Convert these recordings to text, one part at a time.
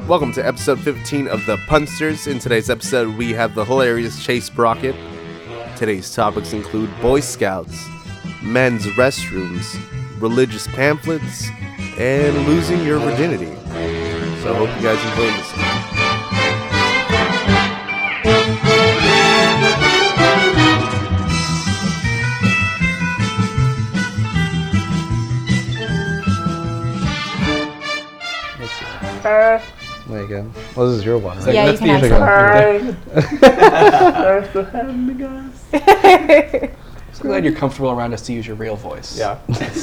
Welcome to episode 15 of The Punsters. In today's episode, we have the hilarious Chase Brockett. Today's topics include Boy Scouts, men's restrooms, religious pamphlets, and losing your virginity. So I hope you guys enjoy this. There you go. Well, this is your one, right? Yeah, That's you can the Thanks for having me, guys. I'm glad you're comfortable around us to use your real voice. Yeah.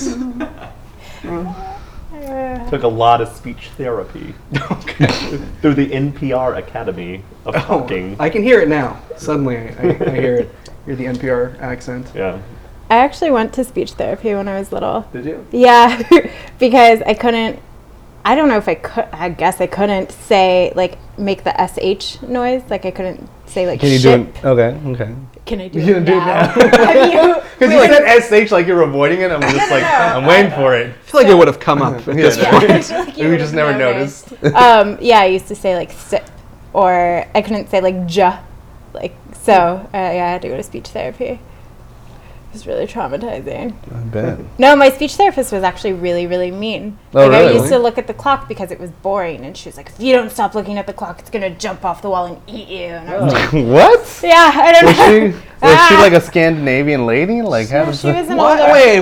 Took a lot of speech therapy through the NPR Academy of Talking. I can hear it now. Suddenly, I hear it. Hear the NPR accent. Yeah. I actually went to speech therapy when I was little. Did you? Yeah, because I couldn't, I don't know if I could, I guess I couldn't say, like, make the SH noise. Like, I couldn't say, like, Can you ship. do it? Okay. Can I do You it can do it now? now. Because you said SH like you're avoiding it. I'm just like, I'm waiting for it. I feel like it would have come up at this Yeah. point. Like, you We would just have never noticed. Yeah, I used to say, like, sip. Or I couldn't say, like, ja. Like, so, yeah, I had to go to speech therapy. It was really traumatizing. I bet. No, my speech therapist was actually really, really mean. Oh, I really? used to look at the clock because it was boring, and she was like, if you don't stop looking at the clock, it's going to jump off the wall and eat you. And I was like, What? yeah, I don't Was know. she like a Scandinavian lady? Like, how does She was an What? older... Wait.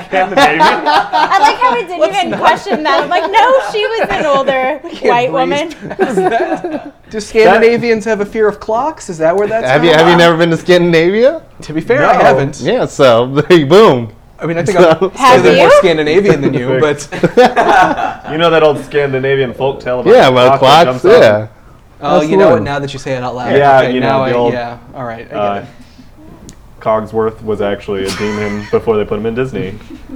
I like how I didn't even question that. I'm like, no, she was an older white woman. Do Scandinavians have a fear of clocks? Is that where that's Have from? you never been to Scandinavia? To be fair, I haven't. Yeah, so boom. I mean, I think So- I'm Have slightly more you? Scandinavian than you, but... You know that old Scandinavian folk tale about Yeah, the well, clock that clocks. jumps up? Yeah. Oh, you know what? Absolutely. Now that you say it out loud. Yeah, okay, you know, now the old, yeah, all right, I get it. Cogsworth was actually a demon before they put him in Disney.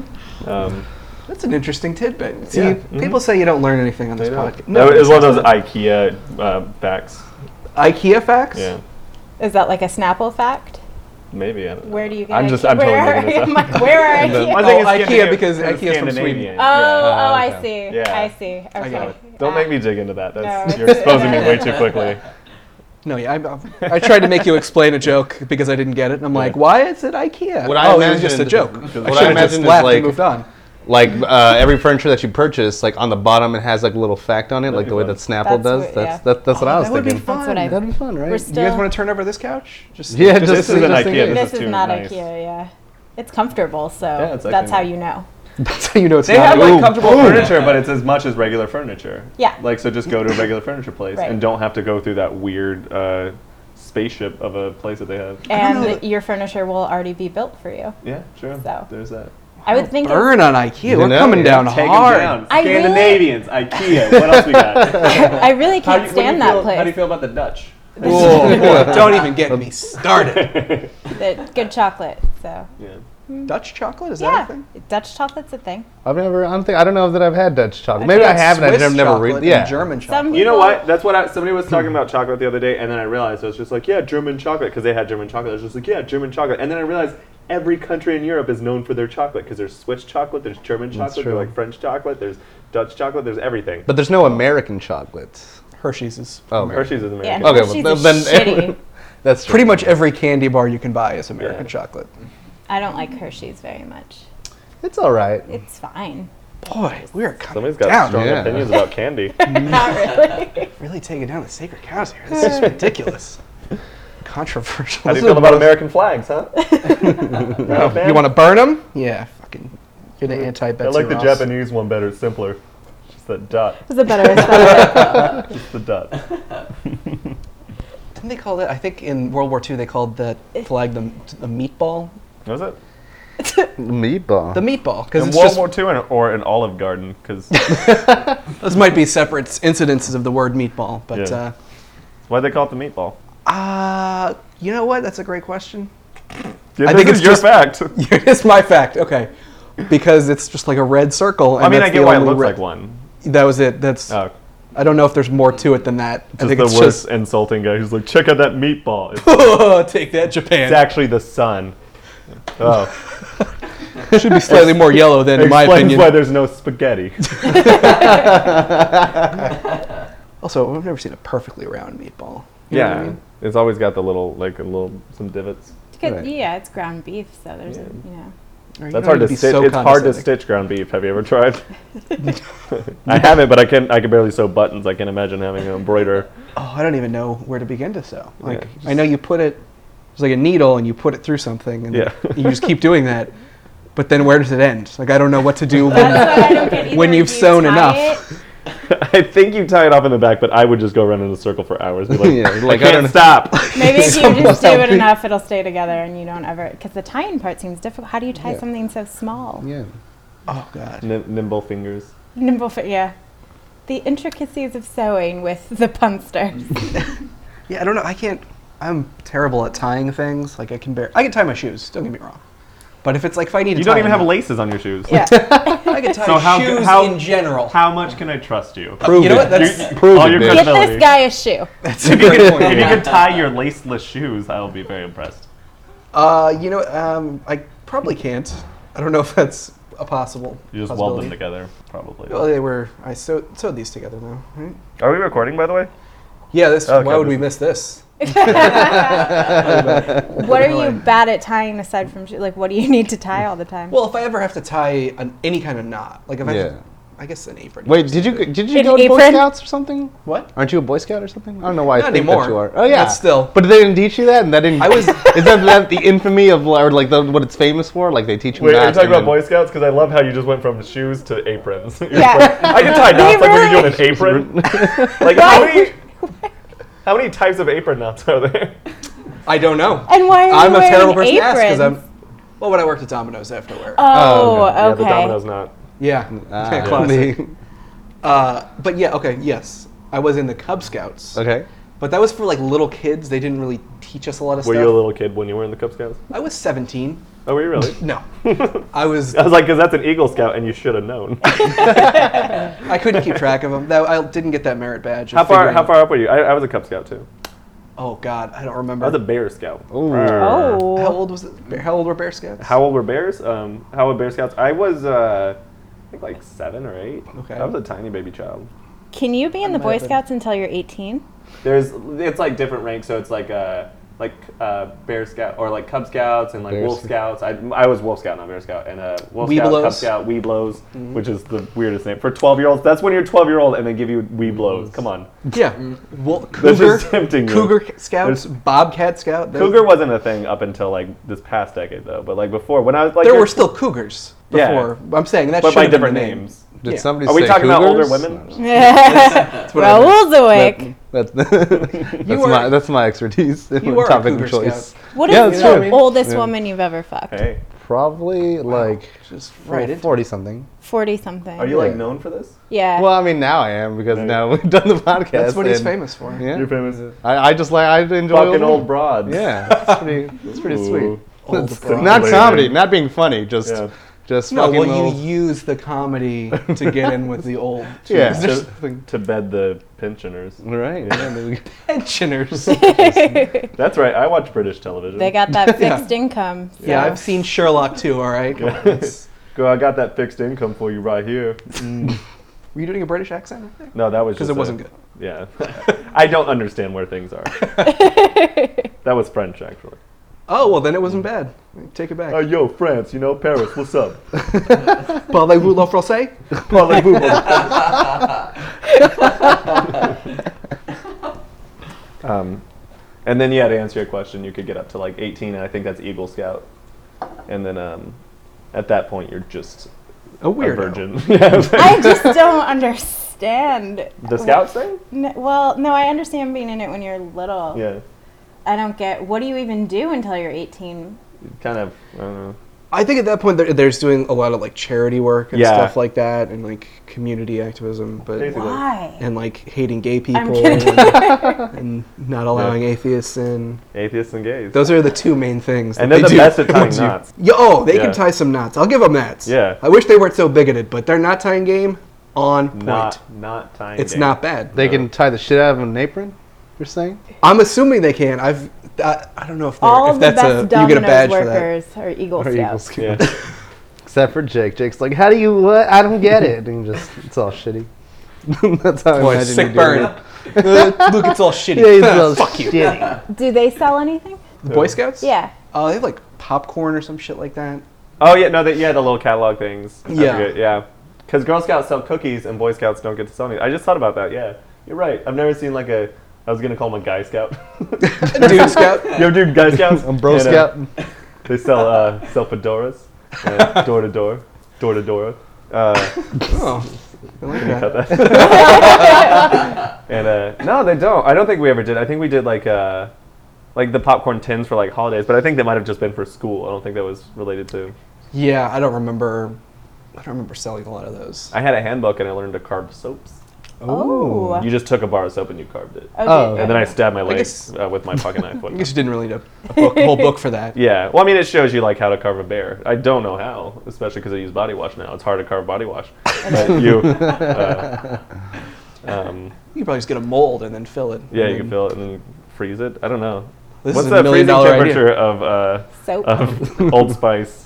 That's an interesting tidbit. See, Yeah. people say you don't learn anything on this podcast. No, it was one of those IKEA facts. IKEA facts? Yeah, Is that like a Snapple fact? maybe. I don't know. Where do you get I'm IKEA? totally where, making this up. I'm like, where are And then- IKEA? I think Oh, it's IKEA because it's IKEA's from Sweden. Scandinavian. Oh, Yeah. I okay. see. Yeah. I see. Okay. I got it. Don't make me dig into that. That's, No, you're it's- exposing me way too quickly. No, yeah, I tried to make you explain a joke because I didn't get it, and I'm like, why is it IKEA? What I oh, it was just a imagined- joke. what I I should have just imagined is laughed like- and moved on. Like every furniture that you purchase, like on the bottom, it has like a little fact on it, like the way that Snapple That's does. what- That's yeah. that's what I was that would be thinking. fun. That's what I- That'd be fun, right? We're Do you still... guys want to turn over this couch? Just Yeah, This just is an just in IKEA. case. This is is too not nice. IKEA, yeah. It's comfortable, so Yeah, it's that's like- how you know. That's how you know it's They not. have like Ooh. comfortable Ooh. furniture, but it's as much as regular furniture. Yeah. Like, so just go to a regular furniture place Right. and don't have to go through that weird spaceship of a place that they have. And your furniture will already be built for you. Yeah, sure. So. There's that. I would think Burn on IKEA. You We're know, coming yeah. down Take 'em hard. down. I really- Scandinavians, IKEA. What else we got? I really can't stand that place. How do you feel about the Dutch? Whoa, boy, don't even get me started. The good chocolate, so. Yeah. Dutch chocolate? Is that a Yeah, thing? Dutch chocolate's a thing. I don't know that I've had Dutch chocolate. Maybe I It's have, and Swiss I've never chocolate really. and Yeah. German Some chocolate. You know people- what? That's what somebody was talking about chocolate the other day, and then I realized I was just like, yeah, German chocolate, because they had German chocolate. I was just like, yeah, German chocolate, and then I realized every country in Europe is known for their chocolate, because there's Swiss chocolate, there's German chocolate, true. there's like French chocolate, there's Dutch chocolate, there's everything. But there's no American chocolate. Hershey's is Oh, American. Hershey's is Yeah, American. Okay, Hershey's well, is then shitty. that's true. Pretty much every candy bar you can buy is American Yeah. chocolate. I don't like Hershey's very much. It's all right. It's fine. Boy, we are coming Somebody's got down. strong Yeah. opinions about candy. Not really. Really taking down the sacred cows here. This is ridiculous. Controversial. How do This you is feel about the American flags, huh? most- You want to burn them? Yeah, fucking. You're the anti-Betsy I like the Ross. Japanese one better. It's simpler. Just that dot. It's a better aesthetic. Just the dot. Didn't they call it? I think in World War II they called that flag the meatball. What was it? Meatball. The meatball, because In it's World just War II or an Olive Garden, because those might be separate incidences of the word meatball. But Yeah. why'd they call it the meatball? you know what? That's a great question. Yeah, I this think is it's your just- fact. It's my fact. Okay, because it's just like a red circle. And I mean, that's I get the why it only looks red- like one. That was it. That's. Oh, I don't know if there's more to it than that. I just think the it's worst insulting guy who's like, check out that meatball. It's, just. Take that, Japan. it's actually the sun. Oh, It should be slightly more yellow than, in my explains opinion. why there's no spaghetti. Also, I've never seen a perfectly round meatball. You know what I mean? It's always got the little some divots. Right. Yeah, it's ground beef, so there's Yeah. Or you That's don't hard need to be stitch. so It's hard to condescending. stitch ground beef. Have you ever tried? I haven't, but I can barely sew buttons. I can imagine having to embroider. Oh, I don't even know where to begin to sew. Like, Yeah. I know you put it, there's like a needle and you put it through something and Yeah. you just keep doing that. But then where does it end? Like, I don't know what to do That's what I don't get either. when you've Do you sewn tie enough. it? I think you tie it off in the back, but I would just go around in a circle for hours. Be like, Yeah, like, I I can't don't- stop. Maybe if you Someone just do help it me. enough, it'll stay together, and you don't ever. Because the tying part seems difficult. How do you tie Yeah. something so small? Yeah. Oh, God. Nimble fingers. Nimble fit, yeah. The intricacies of sewing with the punsters. Yeah, I don't know. I'm terrible at tying things. Like, I can tie my shoes. Don't get me wrong. But if I need to You tie don't even them have up, laces on your shoes. Yeah. I can tie So how in general. How much can I trust you? Prove you know it. what? That's Prove all it, your bitch. Get credibility. this guy a shoe. that's a good point. If you could tie your laceless shoes, I'll be very impressed. You know, I probably can't. I don't know if that's a possible. You just weld possibility. them together, probably. Well, I sewed these together now, right? Are we recording, by the way? Yeah, Okay, why would we this- miss this? What are you bad at tying aside from what do you need to tie all the time? Well, if I ever have to tie any kind of knot, like if Yeah. I guess an apron. Wait, did you An go to Boy apron? Scouts or something? What? Aren't you a Boy Scout or something? I don't know why Not I think anymore. that you are. Oh yeah, But still. But they didn't teach you that, and that didn't. I was- Is that the infamy of or like what it's famous for? Like they teach you. Wait, are you knots talking and about then- Boy Scouts? Because I love how you just went from shoes to aprons. Yeah. I can tie knots like when you're really- doing an apron. Like how many types of apron knots are there? I don't know. And why are you I'm a wearing terrible person to ask aprons? because well, when I worked at Domino's, I have to wear. Oh, okay. Yeah, okay. the Domino's knot. Yeah, Ah, classic. But yeah, okay, yes, I was in the Cub Scouts. okay. But that was for like little kids. They didn't really teach us a lot of Were stuff. you a little kid when you were in the Cub Scouts? I was 17. Oh, were you really? No, I was. I was like, because that's an Eagle Scout, and you should have known. I couldn't keep track of them. I didn't get that merit badge. of How far figuring- up were you? I was a Cub Scout too. Oh God, I don't I remember. was a Bear Scout. Ooh. Oh. How old was it? How old were Bear Scouts? How old were bears? How old Bear Scouts? I was, I think like 7 or 8. Okay. I was a tiny baby child. Can you be in the might Boy have been. Scouts until you're 18? It's like different ranks, so it's like Bear Scout or like Cub Scouts and like Bear Wolf Scout. Scouts. I was Wolf Scout, not Bear Scout, and Wolf Scout, Weeblos. Cub Scout, Weeblos, which is the weirdest name for 12-year-olds. That's when you're 12-year-old and they give you Weeblos. Come on, Yeah. Well, This Cougar, is tempting you. Cougar Scouts, There's- Bobcat Scout. Cougar wasn't a thing up until like this past decade though, but like before when I was like There were still Cougars Yeah. before. I'm saying that but should by have been different the name. names. Did Yeah. somebody Are we say talking about older cougars? women? what I Raoul's awake. That's my expertise. You are a topic Cougar of choice. Scout. What Yeah, is that's the true. oldest Yeah. woman you've ever fucked? Hey, Probably like Just right into 40 something. 40 something. are you like Yeah. known for this? Yeah. Well, I mean now I am because Right. now we've done the podcast. That's what he's and- famous for. Yeah. You're famous. I just like I enjoy Fucking old broads. Yeah, it's pretty Ooh. sweet. Old It's broad. not Later. comedy, not being funny, just Yeah. just No, fucking well, you little- use the comedy to get in with the old Yeah. Jews. There's to, something- to bed the pensioners. right. Yeah, there we go. pensioners. That's right. I watch British television. They got that fixed income. Yeah, so- I've seen Sherlock too. All right. Come on, it's- Girl, I got that fixed income for you right here. Were you doing a British accent? No, that was Because just it wasn't good. Yeah, I don't understand where things are. That was French, actually. Oh well, then it wasn't bad. Take it back. Yo, France, Paris, what's up? Parlez-vous le français? Parlez-vous? And then, yeah, to answer your question, you could get up to like 18, and I think that's Eagle Scout. And then at that point, you're just A a weirdo. virgin. Yeah. I just don't understand. The Scouts thing? Well, no, I understand being in it when you're little. Yeah. I don't get, what do you even do until you're 18? Kind of, I don't know. I think at that point there's doing a lot of like charity work and Yeah. stuff like that, and like community activism, but Basically. Why? and like hating gay people kidding. and not allowing atheists in. Atheists and gays. Those are the two main things. And that they're they the do best at tying once you- knots. They Yeah. can tie some knots. I'll give them that. Yeah. I wish they weren't so bigoted, but their knot tying game on point. Not tying. It's game. not bad. They can tie the shit out of an apron. You're saying? I'm assuming they can. I don't know if they're, All if of the that's best you get a Domino's badge for that. workers are Eagle Or Eagle Scouts. Scout. Yeah. Except for Jake. Jake's like, how do you what? I don't get it. And just it's all shitty. That's how I Boy, imagine sick you doing burn. it. Look, it's all shitty. Yeah, it's all Fuck you. shitty. Do they sell anything? The Boy Scouts? Yeah. Oh, they have like popcorn or some shit like that. Oh yeah, no, the little catalog things. I Yeah. forget, yeah. Because Girl Scouts sell cookies and Boy Scouts don't get to sell anything. I just thought about that. Yeah, you're right. I've never seen like a. I was gonna call them a Guy Scout. Dude Scout. You ever do Guy Scouts? I'm Bro And, Scout. They sell fedoras, door to door, door to door. Oh, I like Cut that. that. And no, they don't. I don't think we ever did. I think we did like the popcorn tins for like holidays, but I think that might have just been for school. I don't think that was related to. Yeah, I don't remember selling a lot of those. I had a handbook and I learned to carve soaps. Oh. You just took a bar of soap and you carved it. Oh. And then I stabbed my leg guess- with my pocket knife. I guess you didn't really need a whole book for that. Yeah. Well, I mean, it shows you like how to carve a bear. I don't know how, especially because I use body wash now. It's hard to carve body wash. But you. You could probably just get a mold and then fill it. Yeah, and you can then- fill it and then freeze it. I don't know. This What's is the $1 million freezing idea. temperature of Soap. Old Spice?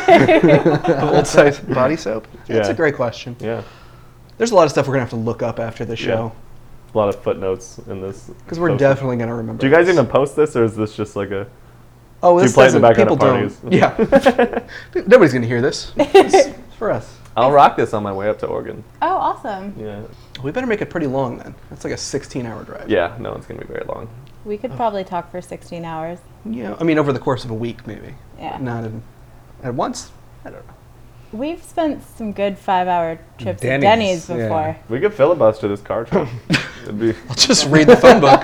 Old size body soap? That's Yeah. a great question. Yeah. There's a lot of stuff we're gonna have to look up after the show A lot of footnotes in this. because we're post. definitely gonna remember. Do you guys this. even post this, or is this just like a? Oh, do you this play it in the doesn't- background people at don't. Yeah. Nobody's gonna hear this. It's for us. I'll rock this on my way up to Oregon. Oh, awesome. Yeah. We better make it pretty long then. That's like a 16-hour drive. Yeah. No, it's gonna be very long. We could probably talk for 16 hours. Yeah. I mean, over the course of a week, maybe. Yeah. Not at once. I don't know. We've spent some good 5-hour trips Denny's, at Denny's yeah. before. We could filibuster this car trip. It'd be I'll just read the phone book.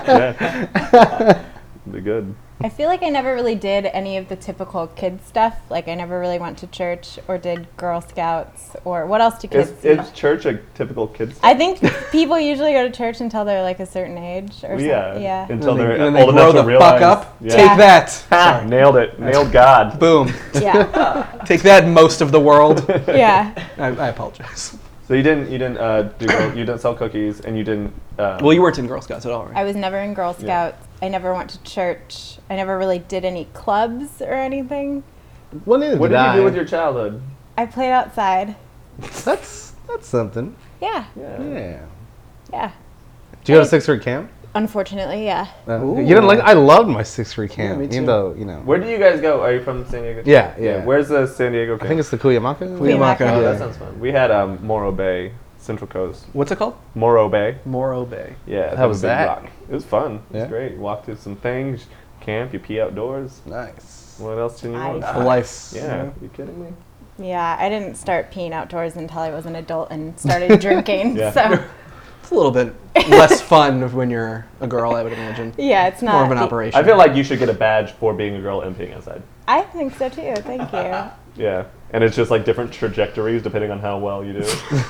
yeah. It'd be good. I feel like I never really did any of the typical kid stuff. Like I never really went to church or did Girl Scouts or what else do kids do? Is church a typical kid's? I think people usually go to church until they're like a certain age or something. Yeah. Yeah. Until And then they're and then they old grow enough the to realize. fuck up. Yeah. Take that. Ha! Nailed it. Nailed God. Boom. Yeah. Take that, most of the world. Yeah. I apologize. So you didn't you didn't sell cookies and you didn't. Well, you weren't in Girl Scouts at all, right? I was never in Girl Scouts. I never went to church. I never really did any clubs or anything. what did you do with your childhood? I played outside. That's something. Yeah. Yeah. Yeah. Did you go to sixth grade camp? Unfortunately, yeah. You didn't like? I loved my sixth grade camp, me even too. though you know. Where do you guys go? Are you from San Diego? Yeah. Where's the San Diego camp? I think it's the Cuyamaca. Cuyamaca. Oh, Yeah. that sounds fun. We had Morro Bay, Central Coast. What's it called? Morro Bay. Morro Bay. Yeah. How was Big that? Rock. It was fun. It was Yeah? great. You walk through some things, camp, you pee outdoors. Nice. What else do you Nice. want? For life. Yeah. Are you kidding me? Yeah, I didn't start peeing outdoors until I was an adult and started drinking. Yeah. So, It's a little bit less fun when you're a girl, I would imagine. yeah, it's not More of an the- operation. I feel like you should get a badge for being a girl and peeing outside. I think so too. Thank you. Yeah. And it's just like different trajectories depending on how well you do.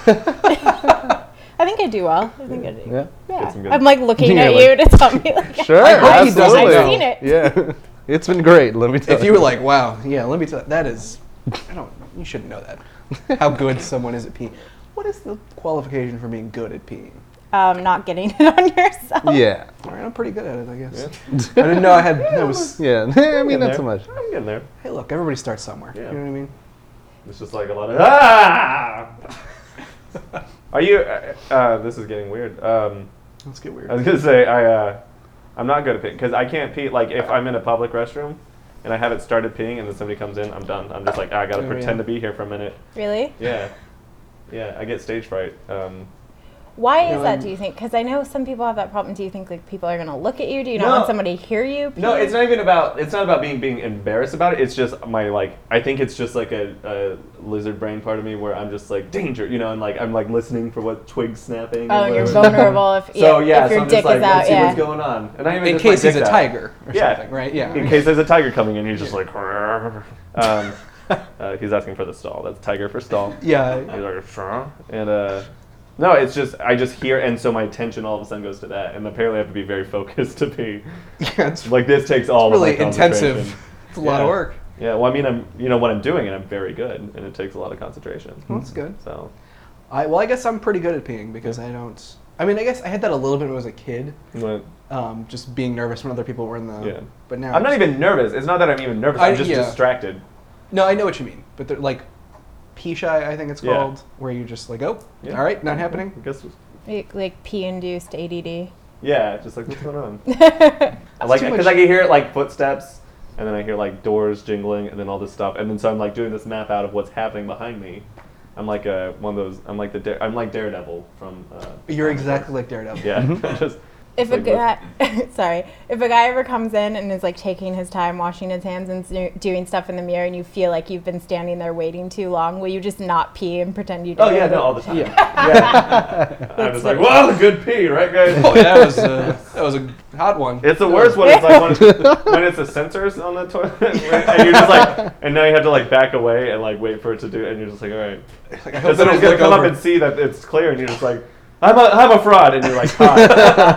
I think I do well. I think I do. Yeah. Get some good- I'm like looking You're at like- you to tell me like Sure. I hope he doesn't absolutely. I've seen it. Yeah. It's been great. Let me tell If you were like, wow, yeah, let me tell you, that is, you shouldn't know that. How good someone is at peeing. What is the qualification for being good at peeing? not getting it on yourself. Yeah. All right, I'm pretty good at it, I guess. I didn't know I was, Yeah. I mean, Getting not there. so much. I'm getting there. hey, look, everybody starts somewhere. Yeah. You know what I mean? It's just like a lot of Are you? This is getting weird. Let's get weird. I was gonna say I'm not good at peeing because I can't pee. Like if I'm in a public restroom and I haven't started peeing and then somebody comes in, I'm done. I'm just like I gotta Oh, pretend yeah. to be here for a minute. Really? Yeah, yeah. I get stage fright. Why You is know, that, do you think? Because I know some people have that problem. Do you think like people are going to look at you? Do you not No. want somebody to hear you? No, pee? it's not even about. It's not about being embarrassed about it. It's just my like. I think it's just like a lizard brain part of me where I'm just like danger, you know, and like I'm like listening for what twigs snapping. Oh, and you're whatever. vulnerable if, So yeah, if so your I'm dick just like, is out. let's see Yeah. what's going on. And I even In just, like, case he's a dick out. tiger or Yeah. something, right? Yeah. In case there's a tiger coming in, he's just like. He's asking for the stall. That's tiger for stall. Yeah. He's like, "Sure." And no, it's just I just hear, and so my attention all of a sudden goes to that, and apparently I have to be very focused to be Yeah, it's like this takes all really of my concentration. intensive. It's a lot of Yeah. work. Yeah, well, I mean, when I'm doing it, I'm very good, and it takes a lot of concentration. Well, that's good. So, I guess I'm pretty good at peeing because I don't. I mean, I guess I had that a little bit when I was a kid, but just being nervous when other people were in the. Yeah. But now I'm not even nervous. It's not that I'm even nervous. I'm just yeah. distracted. No, I know what you mean, but they're like, pee shy, I think it's Yeah. called, where you just like, oh, Yeah. all right, not happening. I guess. Like pee-induced ADD. Yeah, just like, what's going on? That's Like, too because much- I can hear like footsteps, and then I hear like doors jingling, and then all this stuff, and then so I'm like doing this map out of what's happening behind me. I'm like one of those. I'm like I'm like Daredevil from. You're exactly like Daredevil. Yeah. Just If a like, guy, if a guy ever comes in and is like taking his time washing his hands and doing stuff in the mirror, and you feel like you've been standing there waiting too long, will you just not pee and pretend you did? Oh yeah, no, all the time. Yeah. I'm just like, well, a good pee, right, guys? Oh, that was a hot one. It's the worst when it's like when it's the sensors on the toilet, and you're just like, and now you have to like back away and like wait for it to do, and you're just like, all right. Like, I hope Because they someone's don't gonna look come over. up and see that it's clear, and you're just like, I'm a fraud, and you're like, hi.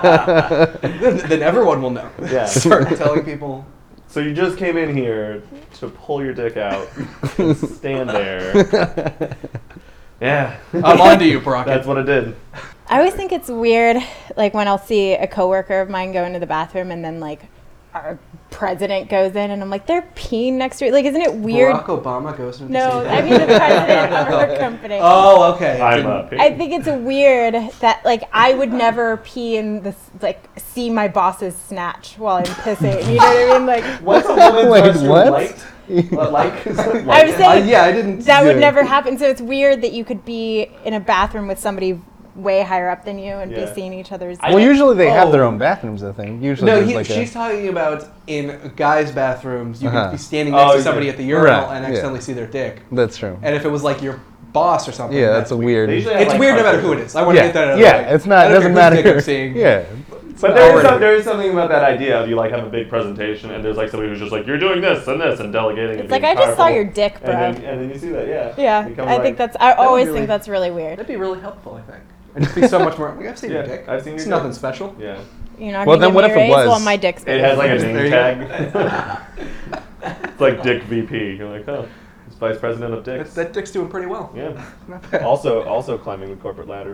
then everyone will know. Yeah. Start telling people. So you just came in here to pull your dick out, and stand there. Yeah. I'm on to you, Brock. That's what it did. I always think it's weird, like when I'll see a coworker of mine go into the bathroom and then like our president goes in, and I'm like, they're peeing next to it. Like, isn't it weird? Barack Obama goes into No, the I mean the president of our company. Oh, okay. I'm up. I think it's weird that like I would never pee in this, like see my boss's snatch while I'm pissing. You know what I mean? Like What's a woman's Wait, restroom what? like? Like? I was saying yeah, I didn't. that would Yeah. never happen. So it's weird that you could be in a bathroom with somebody way higher up than you and Yeah. be seeing each other's. Well, usually they have their Oh. own bathrooms, I think. Usually No, there's like she's talking about in guys' bathrooms. You Uh-huh. could be standing next Oh, to somebody yeah. at the urinal Right, and yeah. accidentally see their dick. That's true. And if it was like your boss or something, Yeah, that's a weird. They usually have, It's like, weird no matter carpet. who it is. I want to Yeah, get that out of yeah. the way. It's not. I It don't doesn't care whose matter. dick I'm seeing. Yeah. But there is something about that idea of you like have a big presentation and there's like somebody who's just like, you're doing this and this and delegating. It's and like being I just saw powerful. your dick, bro. And then you see that, yeah. Yeah, You become I like- think that's. I always really- think that's really weird. That'd be really helpful, I think. I'd just be so much more. I've seen your Yeah, dick. I've seen your It's dick. nothing special. Yeah. You're not Well, gonna then give what me if a it raise was- while my dick's It has like a There name you tag. It's like Dick VP. You're like, oh, he's vice president of Dicks. That dick's doing pretty well. Yeah. Not bad. Also climbing the corporate ladder.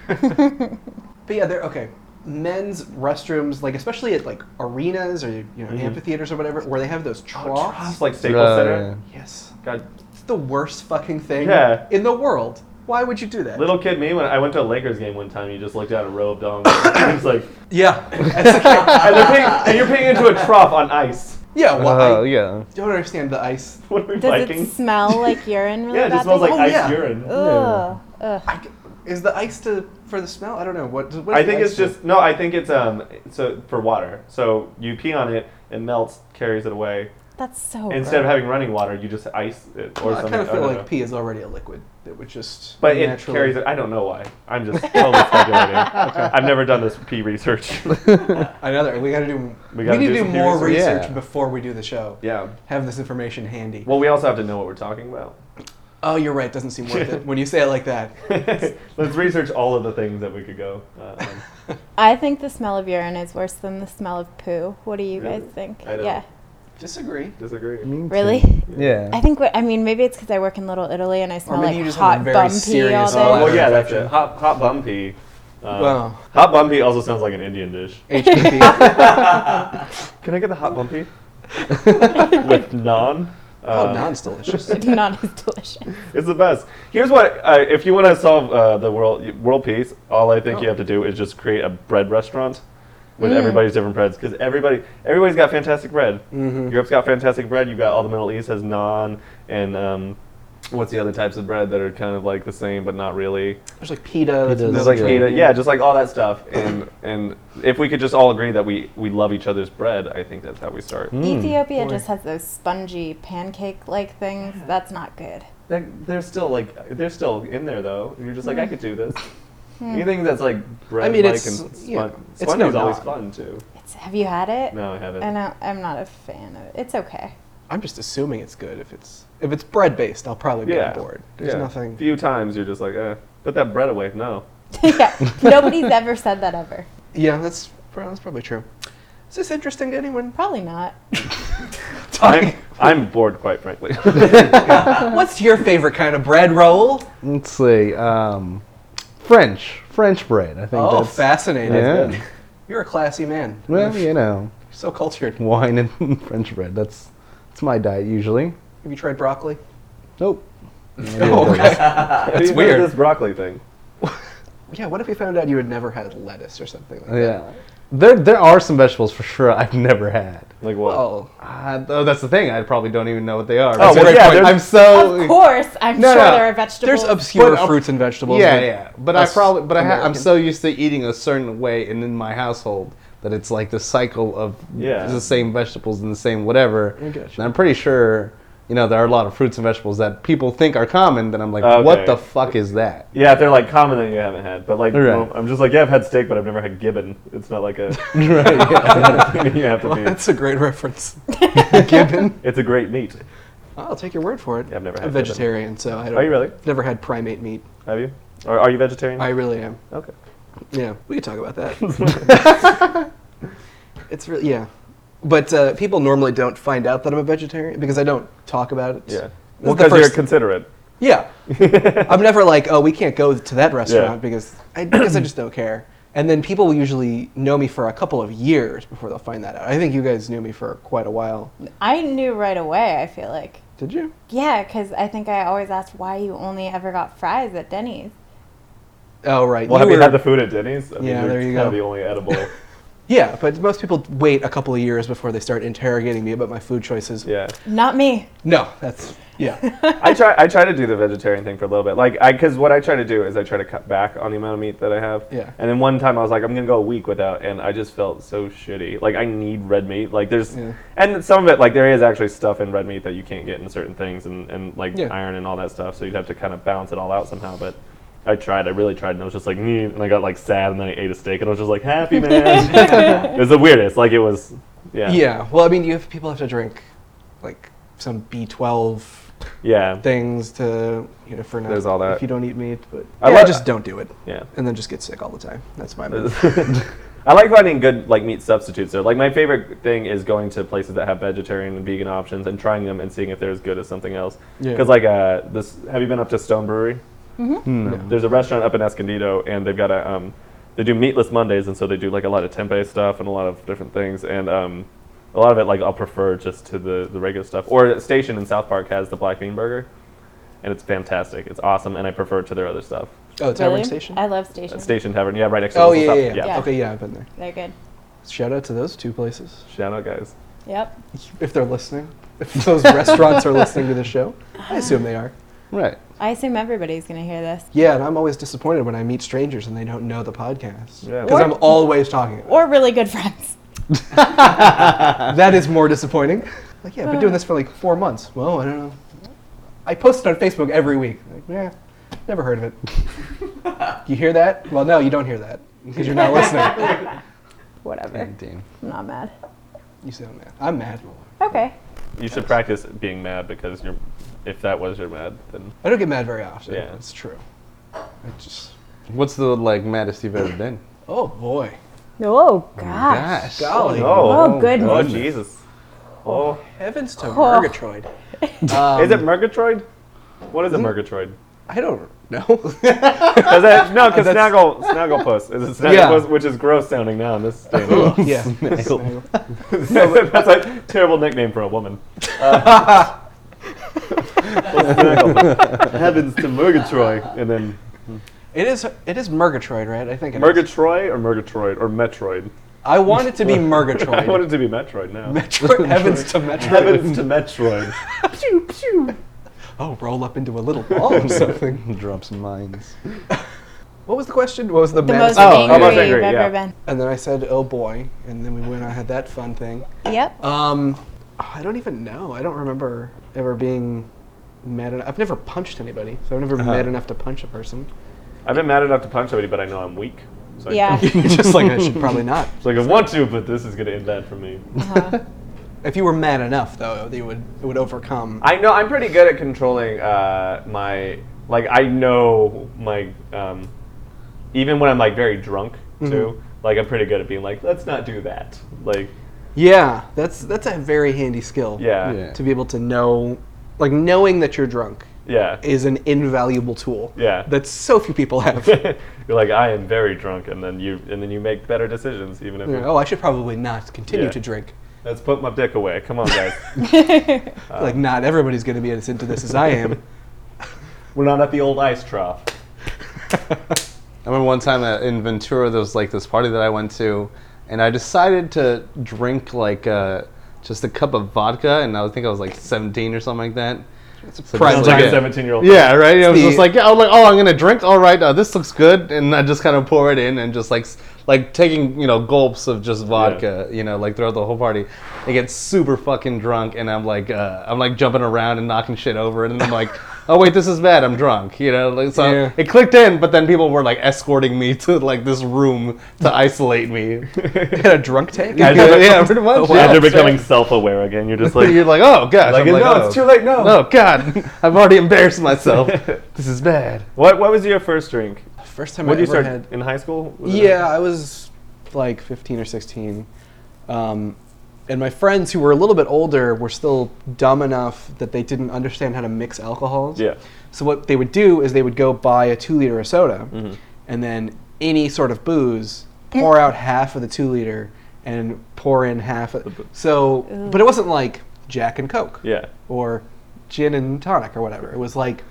But yeah, they're okay. Men's restrooms, like especially at like arenas or amphitheaters or whatever, where they have those troughs. Troughs like Staples Center. Yes, God, it's the worst fucking thing Yeah. in the world. Why would you do that? little kid me, when I went to a Lakers game one time, you just looked at a row of dongs. It's like, Yeah, and you're peeing into a trough on ice. yeah. Well, I yeah. don't understand the ice. What are we Does Vikings? it smell like urine really Yeah, it bad? just smells like Oh, ice yeah. urine. Ugh. Ugh. Is the ice for the smell? I don't know. What I is the think ice it's just no. I think it's so for water. So you pee on it, it melts, carries it away. That's so. Instead of gross. having running water, you just ice it or Well, I something. kind of I feel don't like know. pee is already a liquid that would just But it naturally. carries it. I don't know why. I'm just totally speculating. I've never done this pee research. I know that we got to do. We We gotta need to do do some pee more research. research Yeah. before we do the show. Yeah. Have this information handy. Well, we also have to know what we're talking about. Oh, you're right. Doesn't seem worth it when you say it like that. Let's research all of the things that we could go. I think the smell of urine is worse than the smell of poo. What do you Really? guys think? I don't. Yeah. Disagree. Disagree. Me too. Really? Yeah. I think. Maybe it's because I work in Little Italy and I smell maybe like you just have a hot very bum pee all serious day. Oh, well, bladder yeah, that's infection. it. Hot bum pee. Wow. Hot bum pee also sounds like an Indian dish. HPP. Can I get the hot bum pee? With naan? Oh, naan's delicious. Not as delicious. It's the best. Here's what, if you want to solve the world peace, all I think you have to do is just create a bread restaurant with everybody's different breads. Because everybody's got fantastic bread. Europe's got fantastic bread. You've got all the Middle East has naan and what's the other types of bread that are kind of like the same but not really? There's like pita. That's Pita's There's another like Yeah. pita, yeah, just like all that stuff. And if we could just all agree that we love each other's bread, I think that's how we start. Ethiopia boy. just has those spongy pancake-like things. That's not good. They're still in there though. And you're just like, I could do this. Anything that's like bread I mean, like it's- and yeah, it's sponge no is always naan. fun too. Have you had it? No, I haven't. I'm not a fan of it. It's okay. I'm just assuming it's good. If it's bread based, I'll probably be on board. There's yeah. nothing. A few times you're just like, put that bread away. No. Yeah. Nobody's ever said that ever. Yeah, that's probably true. Is this interesting to anyone? Probably not. I'm bored, quite frankly. What's your favorite kind of bread roll? Let's see. French bread. I think Oh, that's fascinating. Yeah. You're a classy man. Well, you know, So cultured. wine and French bread. That's my diet usually. Have you tried broccoli? Nope. Oh, okay. That's weird. This broccoli thing. Yeah, what if we found out you had never had lettuce or something like that? Yeah. There are some vegetables for sure I've never had. Like what? Well, That's the thing. I probably don't even know what they are. Oh, That's a well, great yeah, point. there's- I'm so Of course, I'm No, sure no. there are vegetables. there's obscure But, fruits and vegetables. Yeah. But us I'm Americans- so used to eating a certain way, and in my household, that it's like the cycle of the same vegetables and the same whatever. I gotcha. And I'm pretty sure, there are a lot of fruits and vegetables that people think are common. That I'm like, Okay. what the fuck is that? Yeah, if they're like common that you haven't had, but like Right. well, I'm just like, yeah, I've had steak, but I've never had gibbon. It's not like a Right. Yeah. you have to Well, be. that's a great reference. Gibbon. It's a great meat. I'll take your word for it. Yeah, I've never had I'm gibbon. vegetarian, so I don't. Are you really? I've never had primate meat. Have you? Or are you vegetarian? I really am. Okay. Yeah, we could talk about that. It's really but people normally don't find out that I'm a vegetarian because I don't talk about it. Yeah. This Well, is the because you're first- considerate. Yeah, I'm never like, oh, we can't go to that restaurant Yeah. because I just don't care. And then people will usually know me for a couple of years before they'll find that out. I think you guys knew me for quite a while. I knew right away, I feel like. Did you? Yeah, because I think I always asked why you only ever got fries at Denny's. Oh, right. Well, have you were- had the food at Denny's? I mean, Yeah, you're there you kind go. of the only edible. Yeah, but most people wait a couple of years before they start interrogating me about my food choices. Yeah. Not me. No, that's yeah. I try to do the vegetarian thing for a little bit. Like, because what I try to do is I try to cut back on the amount of meat that I have. Yeah. And then one time I was like, I'm gonna go a week without, and I just felt so shitty. Like, I need red meat. Like, there's, Yeah. and some of it, like, there is actually stuff in red meat that you can't get in certain things, and like Yeah. iron and all that stuff. So you'd have to kind of balance it all out somehow. But I really tried, and I was just like, and I got like sad, and then I ate a steak, and I was just like, happy man. It was the weirdest. Like, it was, yeah. Yeah. Well, I mean, people have to drink like some B12 Yeah. things to for now. There's all that. if you don't eat meat, but I I like- just don't do it. Yeah. And then just get sick all the time. That's my move. I like finding good like meat substitutes there. Like my favorite thing is going to places that have vegetarian and vegan options and trying them and seeing if they're as good as something else. Yeah. Because like this, have you been up to Stone Brewery? No. There's a restaurant up in Escondido, and they've got they do meatless Mondays, and so they do like a lot of tempeh stuff and a lot of different things, and a lot of it like I'll prefer just to the regular stuff. Or Station in South Park has the black bean burger, and it's fantastic. It's awesome, and I prefer it to their other stuff. Oh, Tavern Really? Station. I love Station. Station Tavern, yeah, right next to Oh the yeah, Stop- yeah, yeah. Yeah. Okay, yeah, I've been there. They're good. Shout out to those two places Shout out, guys. Yep. if they're listening. If those restaurants are listening to the show, I assume they are. Right. I assume everybody's going to hear this. Yeah, and I'm always disappointed when I meet strangers and they don't know the podcast Yeah. because Or- I'm always talking about Or really good friends. it. That is more disappointing. Like, yeah, I've been doing this for like 4 months. Well, I don't know. I post it on Facebook every week. Like, yeah, never heard of it. You hear that? Well, no, you don't hear that because you're not listening. Whatever. Damn. I'm not mad. You sound mad. I'm mad. Okay. You should practice being mad because if that was your mad, then I don't get mad very often. Yeah. It's true. I just. What's the maddest you've ever been? Oh boy. Oh, gosh. Golly. Oh, goodness. Oh, Jesus. Oh. Heavens to Oh. Murgatroyd. Is it Murgatroyd? What is a Murgatroyd? I don't know. Because Snagglepuss is a Snagglepuss, which is gross sounding now in this day and age. Yeah. That's a terrible nickname for a woman. Snagglepuss. Heavens to Murgatroyd. And then It is Murgatroyd, right? I think it is. Murgatroyd or Murgatroyd or Metroid? I want it to be I Murgatroyd. want it to be Metroid now. Metroid. Heavens to Metroid. Heavens to Metroid. Pew, pew. Oh, roll up into a little ball or something. Drop some mines. What was the question? What was the The maddest- most Oh, angry most you've angry, ever yeah. been. And then I said, "Oh boy," and then we went. I had that fun thing. Yep. I don't even know. I don't remember ever being mad enough. I've never punched anybody, so I've never been mad enough to punch a person. I've been mad enough to punch somebody, but I know I'm weak. So Yeah. You're just like, I should probably not. It's like I want to, but this is going to end bad for me. If you were mad enough, though, it would overcome. I know I'm pretty good at controlling my I know my even when I'm like very drunk too. Like I'm pretty good at being like, let's not do that. Like Yeah, that's a very handy skill. yeah, Yeah. To be able to know, like knowing that you're drunk yeah. is an invaluable tool. Yeah. That so few people have. You're like, I am very drunk, and then you make better decisions even if Yeah, oh, I should probably not continue Yeah. to drink. let's put my dick away. Come on, guys. Like, not everybody's going to be as into this as I am. We're not at the old ice trough. I remember one time in Ventura, there was like this party that I went to, and I decided to drink like just a cup of vodka, and I think I was like 17 or something like that. So prime just, Like like, a 17-year-old. yeah, right. I was the- just like, I was like, oh, I'm gonna drink. All right, this looks good, and I just kind of pour it in, and just like taking gulps of just vodka, like throughout the whole party. I get super fucking drunk, and I'm like jumping around and knocking shit over, and then I'm like, oh wait, this is bad. I'm drunk, So Yeah. it clicked in, but then people were like escorting me to like this room to isolate me. You had a drunk take? Yeah, pretty much. Yeah, yeah. they're becoming self-aware again. You're just like, You're like, oh gosh, like, I'm like, no, oh. it's too late. No. Oh God, I've already embarrassed myself. This is bad. What was your first drink? First time What I did you ever start had. in high school? Was it Yeah, I was like 15 or 16. And my friends who were a little bit older were still dumb enough that they didn't understand how to mix alcohols. Yeah. So what they would do is they would go buy a 2-liter of soda, Mm-hmm. and then any sort of booze, pour out half of the 2-liter, and pour in half. So, but it wasn't like Jack and Coke. Yeah. Or gin and tonic or whatever. It was like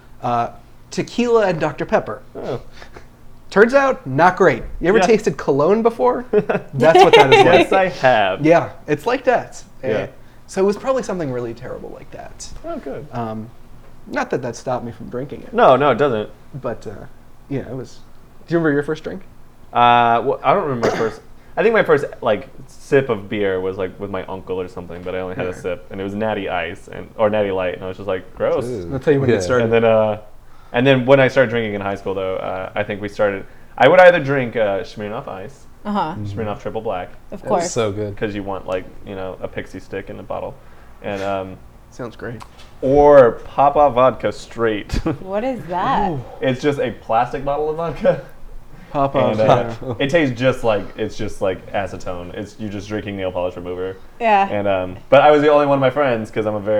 tequila and Dr. Pepper. Oh. Turns out, not great. You ever Yeah. tasted cologne before? That's what that is like. Yes, I have. Yeah, it's like that. Yeah. So it was probably something really terrible like that. Oh, good. Not that stopped me from drinking it, No, it doesn't. but yeah, it was. Do you remember your first drink? Well, I don't remember my first. I think my first like sip of beer was like with my uncle or something, but I only had a Yeah. sip, and it was Natty Ice or Natty Light, and I was just like, gross. I'll tell you when Yeah. it started. And then when I started drinking in high school, though, I think we started. I would either drink Smirnoff Ice, Smirnoff Triple Black, Of That was course. so good. because you want like a pixie stick in a bottle, and Sounds great. or Papa Vodka Straight. What is that? It's just a plastic bottle of vodka. Pop And, up. it tastes just like acetone. It's you just drinking nail polish remover. Yeah. And but I was the only one of my friends because I'm a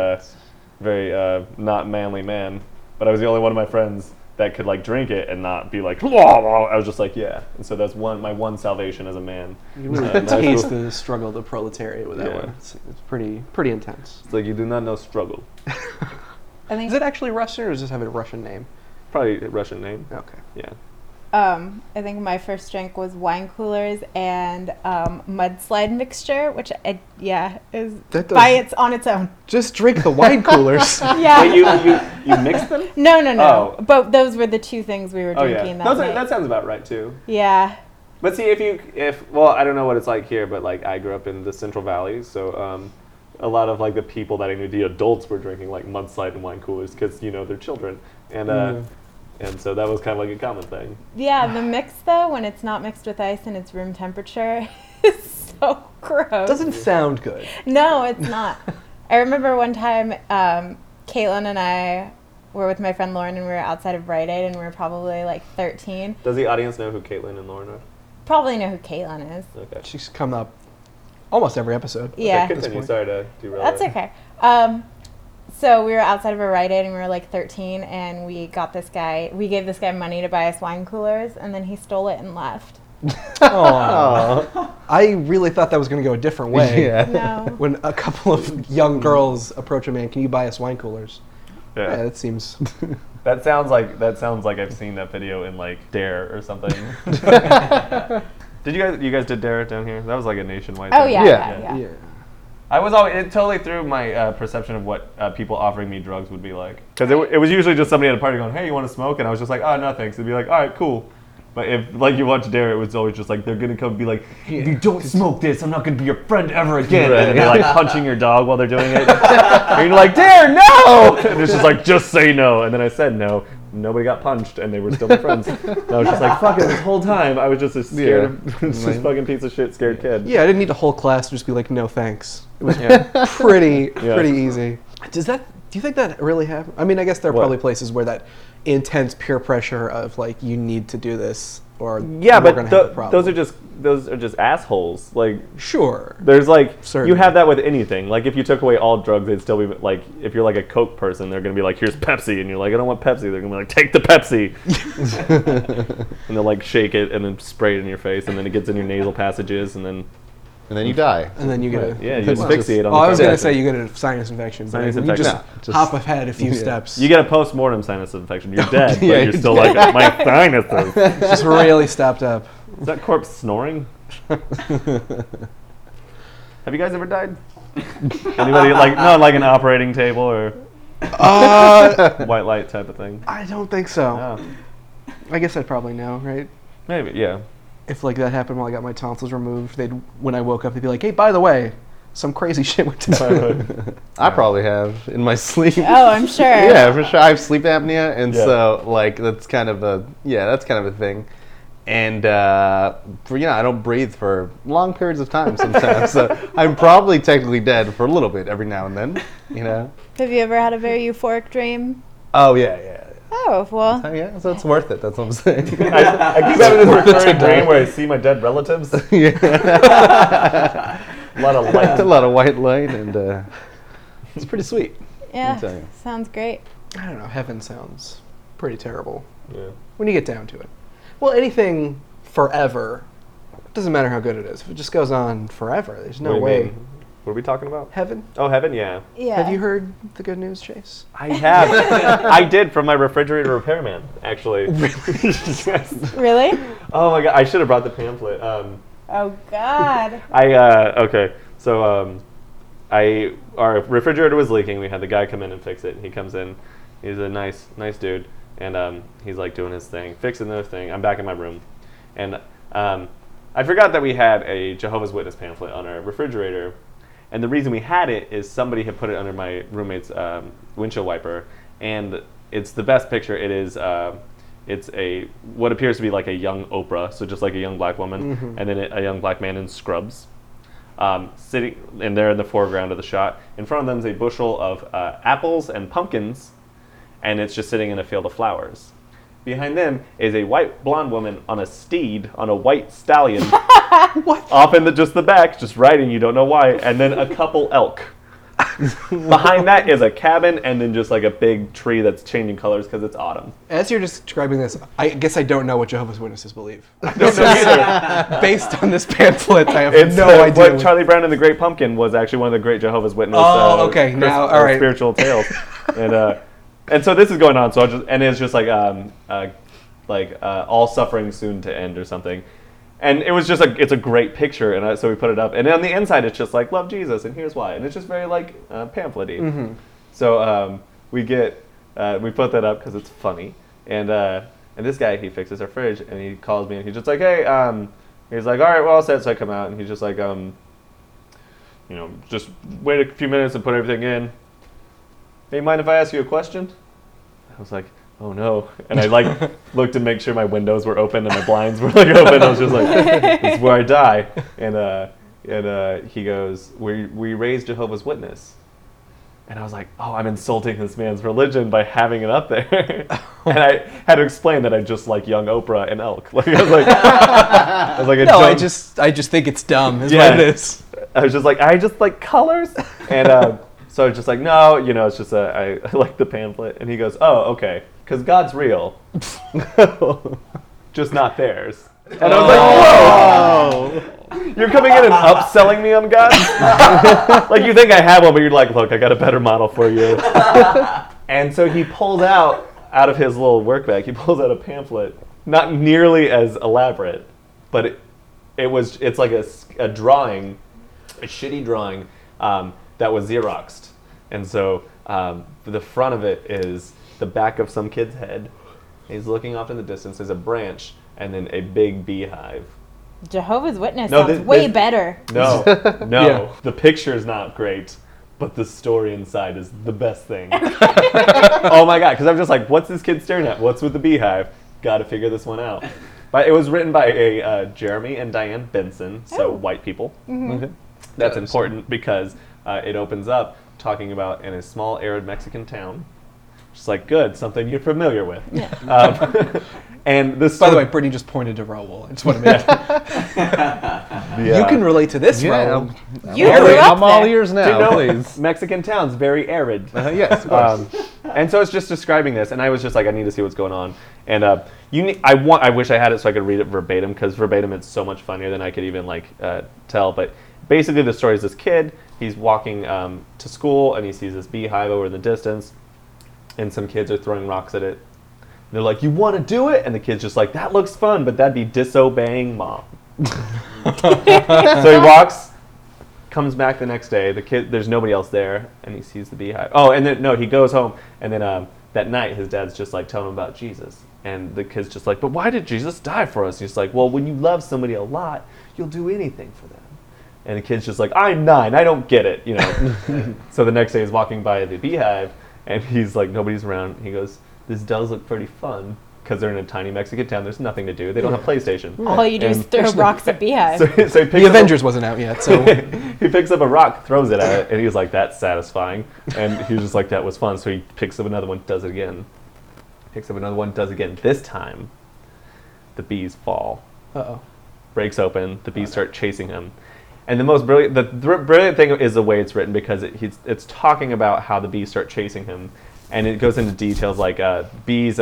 very not manly man. But I was the only one of my friends that could like drink it and not be like, "Wah, wah." I was just like, yeah. And so that's my one salvation as a man. You really in high taste school. the struggle of the proletariat with that Yeah. one. It's pretty intense. It's like you do not know struggle. I think Is it actually Russian or does it have a Russian name? Probably a Russian name. Okay. Yeah. I think my first drink was wine coolers and mudslide mixture, which is That on its own. Just drink the wine coolers. Yeah. Wait, you mixed them? No. Oh. But those were the two things we were Oh drinking yeah. that night. That sounds about right too. Yeah. But see, well, I don't know what it's like here, but like I grew up in the Central Valley, so a lot of like the people that I knew, the adults, were drinking like mudslide and wine coolers because they're children, and so that was kind of like a common thing. Yeah, the mix though, when it's not mixed with ice and it's room temperature, is so gross. Doesn't sound good. No, it's not. I remember one time, Caitlin and I were with my friend Lauren, and we were outside of Rite Aid, and we were probably like 13. Does the audience know who Caitlin and Lauren are? Probably know who Caitlin is. Okay. She's come up almost every episode. Yeah, Okay, continue. Sorry to derail. that's that. okay. So we were outside of a Rite Aid, and we were like 13, and we gave this guy money to buy us wine coolers, and then he stole it and left. Aw. I really thought that was going to go a different way. Yeah. No. When a couple of young girls approach a man, can you buy us wine coolers? Yeah. Yeah, that seems. That sounds like I've seen that video in like Dare or something. Did you guys did Dare down here? That was like a nationwide Oh thing. yeah. I was it totally threw my perception of what people offering me drugs would be like. Because it was usually just somebody at a party going, "Hey, you want to smoke?" And I was just like, "Oh, no, thanks." They'd be like, "All right, cool." But if like you watch Dare, it was always just like they're gonna come and be like, "If you don't smoke this, I'm not gonna be your friend ever again." Right. And then they're like punching your dog while they're doing it. And you're like, "Dare, no!" And it's just like, "Just say no." And then I said no. Nobody got punched, and they were still my friends. And I was just like, "Fuck it!" This whole time, I was just a scared, just fucking piece of shit, scared kid. Yeah, I didn't need a whole class to just be like, no thanks. It was Yeah. pretty Yeah. easy. Do you think that really happened? I mean, I guess there are What? probably places where that intense peer pressure of like, you need to do this, or Yeah, we're but gonna have a problem. those are just assholes. Like Sure. there's like Certainly. you have that with anything. Like if you took away all drugs, they'd still be like if you're like a Coke person, they're gonna be like, "Here's Pepsi," and you're like, "I don't want Pepsi." They're gonna be like, "Take the Pepsi," and they'll like shake it and then spray it in your face, and then it gets in your nasal passages, and then and then you die. And then you get a... Yeah, you That's asphyxiate on Oh, the I was going to carpet. say you get a sinus infection. But Sinus you infection. just, No, just- hop ahead a few Yeah. steps. You get a post-mortem sinus infection. You're dead, but Yeah, you're you're still like, my sinuses. just really stepped up. Is that corpse snoring? Have you guys ever died? Anybody like an operating table or white light type of thing? I don't think so. No. I guess I'd probably know, right? Maybe, yeah. If like that happened while I got my tonsils removed, when I woke up, they'd be like, "Hey, by the way, some crazy shit went down." I probably have in my sleep. Oh, I'm sure. Yeah, for sure. I have sleep apnea, and Yeah. so like that's kind of a thing. And I don't breathe for long periods of time sometimes. So I'm probably technically dead for a little bit every now and then. You know. Have you ever had a very euphoric dream? Oh yeah. Oh, well. Yeah, so it's worth it. That's what I'm saying. I keep having this recurring dream where I see my dead relatives. Yeah. A lot of light. A lot of white light, and it's pretty sweet. Yeah, tell you. sounds great. I don't know. Heaven sounds pretty terrible Yeah. when you get down to it. Well, anything forever, doesn't matter how good it is. If it just goes on forever, there's no What do you way. mean? What are we talking about? Heaven? Oh, heaven, yeah. Yeah. Have you heard the good news, Chase? I have. I did from my refrigerator repairman, actually. Yes. Really? Oh my god, I should have brought the pamphlet. Oh, God. Okay. So our refrigerator was leaking. We had the guy come in and fix it. He comes in. He's a nice dude, and he's like doing his thing, fixing their thing. I'm back in my room, and I forgot that we had a Jehovah's Witness pamphlet on our refrigerator, and the reason we had it is somebody had put it under my roommate's windshield wiper, and it's the best picture. It is. It's what appears to be like a young Oprah, so just like a young black woman, and then a young black man in scrubs, sitting, and they're in the foreground of the shot. In front of them is a bushel of apples and pumpkins, and it's just sitting in a field of flowers. Behind them is a white blonde woman on a steed, on a white stallion, off in just the back, just riding, you don't know why, and then a couple elk. Behind that is a cabin, and then just like a big tree that's changing colors because it's autumn. As you're describing this, I guess I don't know what Jehovah's Witnesses believe. Don't know either. Based on this pamphlet, I have It's no idea. what what- Charlie Brown and the Great Pumpkin was actually one of the great Jehovah's Witness. Oh, okay, now, all right. Spiritual tales, and so this is going on. So it's just like all suffering soon to end or something. And it was just it's a great picture, and so we put it up. And on the inside, it's just like love Jesus, and here's why. And it's just very like pamphlet-y. Mm-hmm. So we put that up because it's funny. And this guy, he fixes our fridge, and he calls me, and he's just like, hey, he's like, all right, well, all set. So I come out, and he's just like, just wait a few minutes and put everything in. Hey, mind if I ask you a question? I was like, oh no. And I looked to make sure my windows were open and my blinds were open. I was just like, this is where I die. And he goes, we raised Jehovah's Witness. And I was like, oh, I'm insulting this man's religion by having it up there. And I had to explain that I just like young Oprah and elk. I was like, No, I just think it's dumb. Is Yeah. what it is. I was just like, I just like colors. And so I was just like, no, it's just I like the pamphlet. And he goes, oh, okay, because God's real, just not theirs. And I was like, whoa, you're coming in and upselling me on God? Like you think I have one, but you're like, look, I got a better model for you. And so he pulls out of his little work bag, he pulls out a pamphlet, not nearly as elaborate, but it's like a drawing, a shitty drawing that was Xeroxed. And so the front of it is the back of some kid's head. He's looking off in the distance. There's a branch and then a big beehive. Jehovah's Witness No, sounds this- way this- better. No, Yeah. The picture is not great, but the story inside is the best thing. Oh my god, because I'm just like, what's this kid staring at? What's with the beehive? Got to figure this one out. But it was written by a Jeremy and Diane Benson, so white people. Okay. That's important because it opens up talking about in a small arid Mexican town. Just like, good, something you're familiar with. Yeah. And this. By the way, Brittany just pointed to Raoul. I just want to make You can relate to this, Yeah, Raoul. You grew up I'm all there. ears Do you now, know please. Mexican towns very arid. Yes, of course. And so it's just describing this, and I was just like, I need to see what's going on. And I wish I had it so I could read it verbatim, because verbatim it's so much funnier than I could even tell. But basically the story is this kid. He's walking to school and he sees this beehive over in the distance, and some kids are throwing rocks at it. And they're like, "You want to do it?" And the kid's just like, "That looks fun, but that'd be disobeying mom." So he walks, comes back the next day. The kid, there's nobody else there, and he sees the beehive. Oh, and then he goes home, and then that night his dad's just like telling him about Jesus, and the kid's just like, "But why did Jesus die for us?" And he's like, "Well, when you love somebody a lot, you'll do anything for them." And the kid's just like, "I'm 9, I don't get it," you know. So the next day he's walking by the beehive, and he's like, nobody's around. He goes, "This does look pretty fun." Because they're in a tiny Mexican town, there's nothing to do. They don't have PlayStation. All you do is throw rocks at beehive. So he picks The Avengers wasn't out yet, so he picks up a rock, throws it at it, and he's like, "That's satisfying." And he was just like, "That was fun." So he picks up another one, does it again. Picks up another one, does it again. This time, the bees fall. uh-oh. Breaks open. The bees start chasing him. And the most brilliant, brilliant thing is the way it's written, because it's talking about how the bees start chasing him, and it goes into details like bees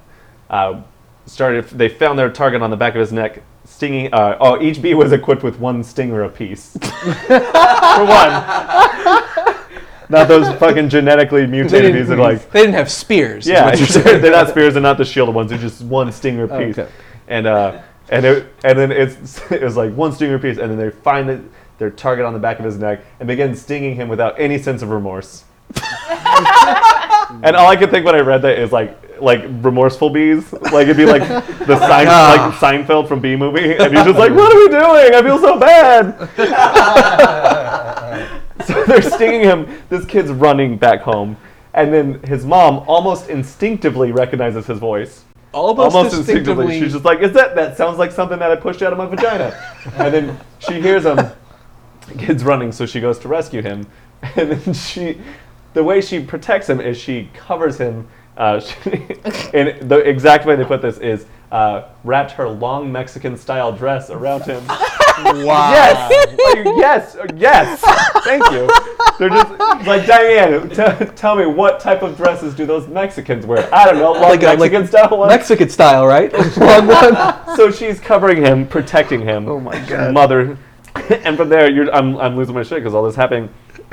they found their target on the back of his neck, stinging. Each bee was equipped with 1 stinger apiece. For one. Not those fucking genetically mutated bees that are like. They didn't have spears. is Yeah, what you're saying. they're not spears. They're not the shielded ones. They're just 1 stinger piece. Okay. And then it was like 1 stinger piece, and then they find their target on the back of his neck and begin stinging him without any sense of remorse. And all I could think when I read that is like remorseful bees. Like it'd be like the Seinfeld from Bee Movie, and he's just like, "What are we doing? I feel so bad." So they're stinging him. This kid's running back home, and then his mom almost instinctively recognizes his voice. Almost instinctively. She's just like, that sounds like something that I pushed out of my vagina. And then she hears him. The kid's running, so she goes to rescue him. And then the way she protects him is she covers him. And the exact way they put this is wrapped her long Mexican-style dress around him. Wow. Yes. Thank you. They're just like, "Diane, tell me, what type of dresses do those Mexicans wear?" "I don't know, long Mexican-style ones." Mexican style, right? Long one. So she's covering him, protecting him. Oh my God. Mother. And from there, I'm losing my shit because all this happening.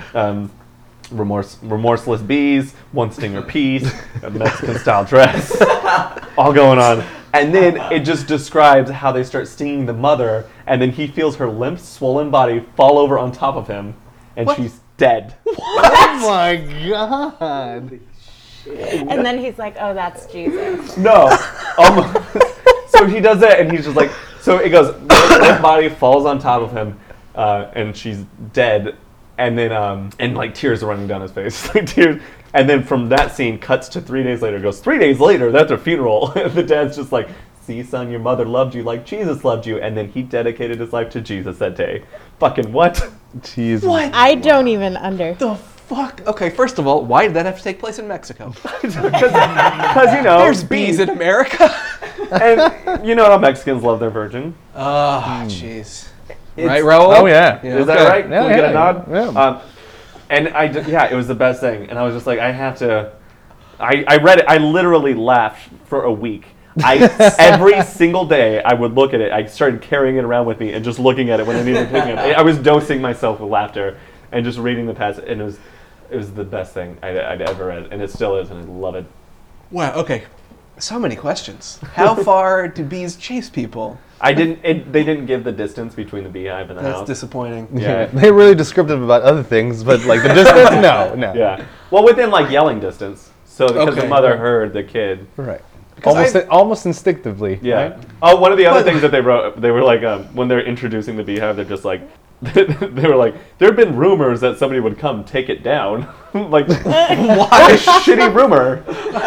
Remorseless bees, 1 stinger piece, a Mexican-style dress, all going on. And then it just describes how they start stinging the mother, and then he feels her limp, swollen body fall over on top of him, and she's dead. Oh my God. And then he's like, "Oh, that's Jesus." No. So he does that, and he's just like, so it goes, the limp body falls on top of him, and she's dead. And then, and like tears are running down his face, like tears. And then from that scene, cuts to 3 days later. It goes, 3 days later, that's their funeral. The dad's just like, "See, son, your mother loved you like Jesus loved you." And then he dedicated his life to Jesus that day. Fucking what? Jesus. What? I don't even The fuck? Okay, first of all, why did that have to take place in Mexico? Because, you know. There's bees in America. And you know how Mexicans love their virgin. Oh, jeez. Right, Raul? Oh, yeah. Is that right? Yeah, Can we get a yeah. nod? Yeah. And it was the best thing. And I was just like, I have to. I read it. I literally laughed for a week. Every single day I would look at it. I started carrying it around with me and just looking at it when I needed to pick it up. I was dosing myself with laughter and just reading the passage. And it was the best thing I'd ever read, and it still is, and I love it. Wow, okay. So many questions. How far do bees chase people? They didn't give the distance between the beehive and the That's house. disappointing. Yeah. They're really descriptive about other things, but like the distance, no. Yeah. Well, within like yelling distance. So because the Okay. mother heard the kid. Right. Because Almost instinctively. Yeah. Right? Oh, one of the other things that they wrote, they were like, when they're introducing the beehive, they're just like, they were like, there have been rumors that somebody would come take it down. Like, what a shitty rumor.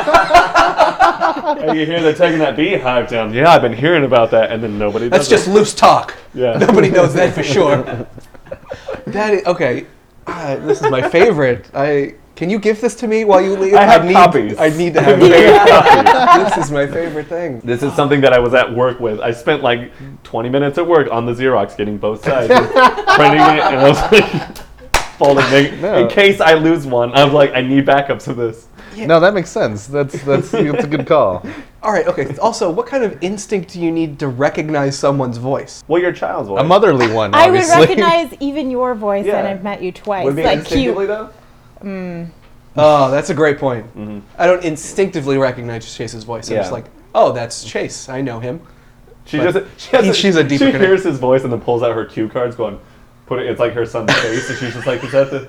And you hear they're taking that beehive down. Yeah, I've been hearing about that, and then nobody does That's just loose talk. Yeah. Nobody knows that for sure. That is, okay. This is my favorite. Can you give this to me while you leave? I have copies. I need to I have have it. copies. This is my favorite thing. This is something that I was at work with. I spent like 20 minutes at work on the Xerox getting both sides, and printing it, and I was like folding it. No. In case I lose one, I'm like, I need backups of this. No, that makes sense. That's a good call. All right. Okay. Also, what kind of instinct do you need to recognize someone's voice? Well, your child's voice. A motherly one, I would obviously. recognize even your voice, Yeah. and I've met you twice. Would it be Like instinctively cute. though? Oh, that's a great point. Mm-hmm. I don't instinctively recognize Chase's voice. I'm Yeah. just like, oh, that's Chase. I know him. She But just she's a deeper She connection. hears his voice and then pulls out her cue cards, going, put it. It's like her son's face, and she's just like, "Is that the?"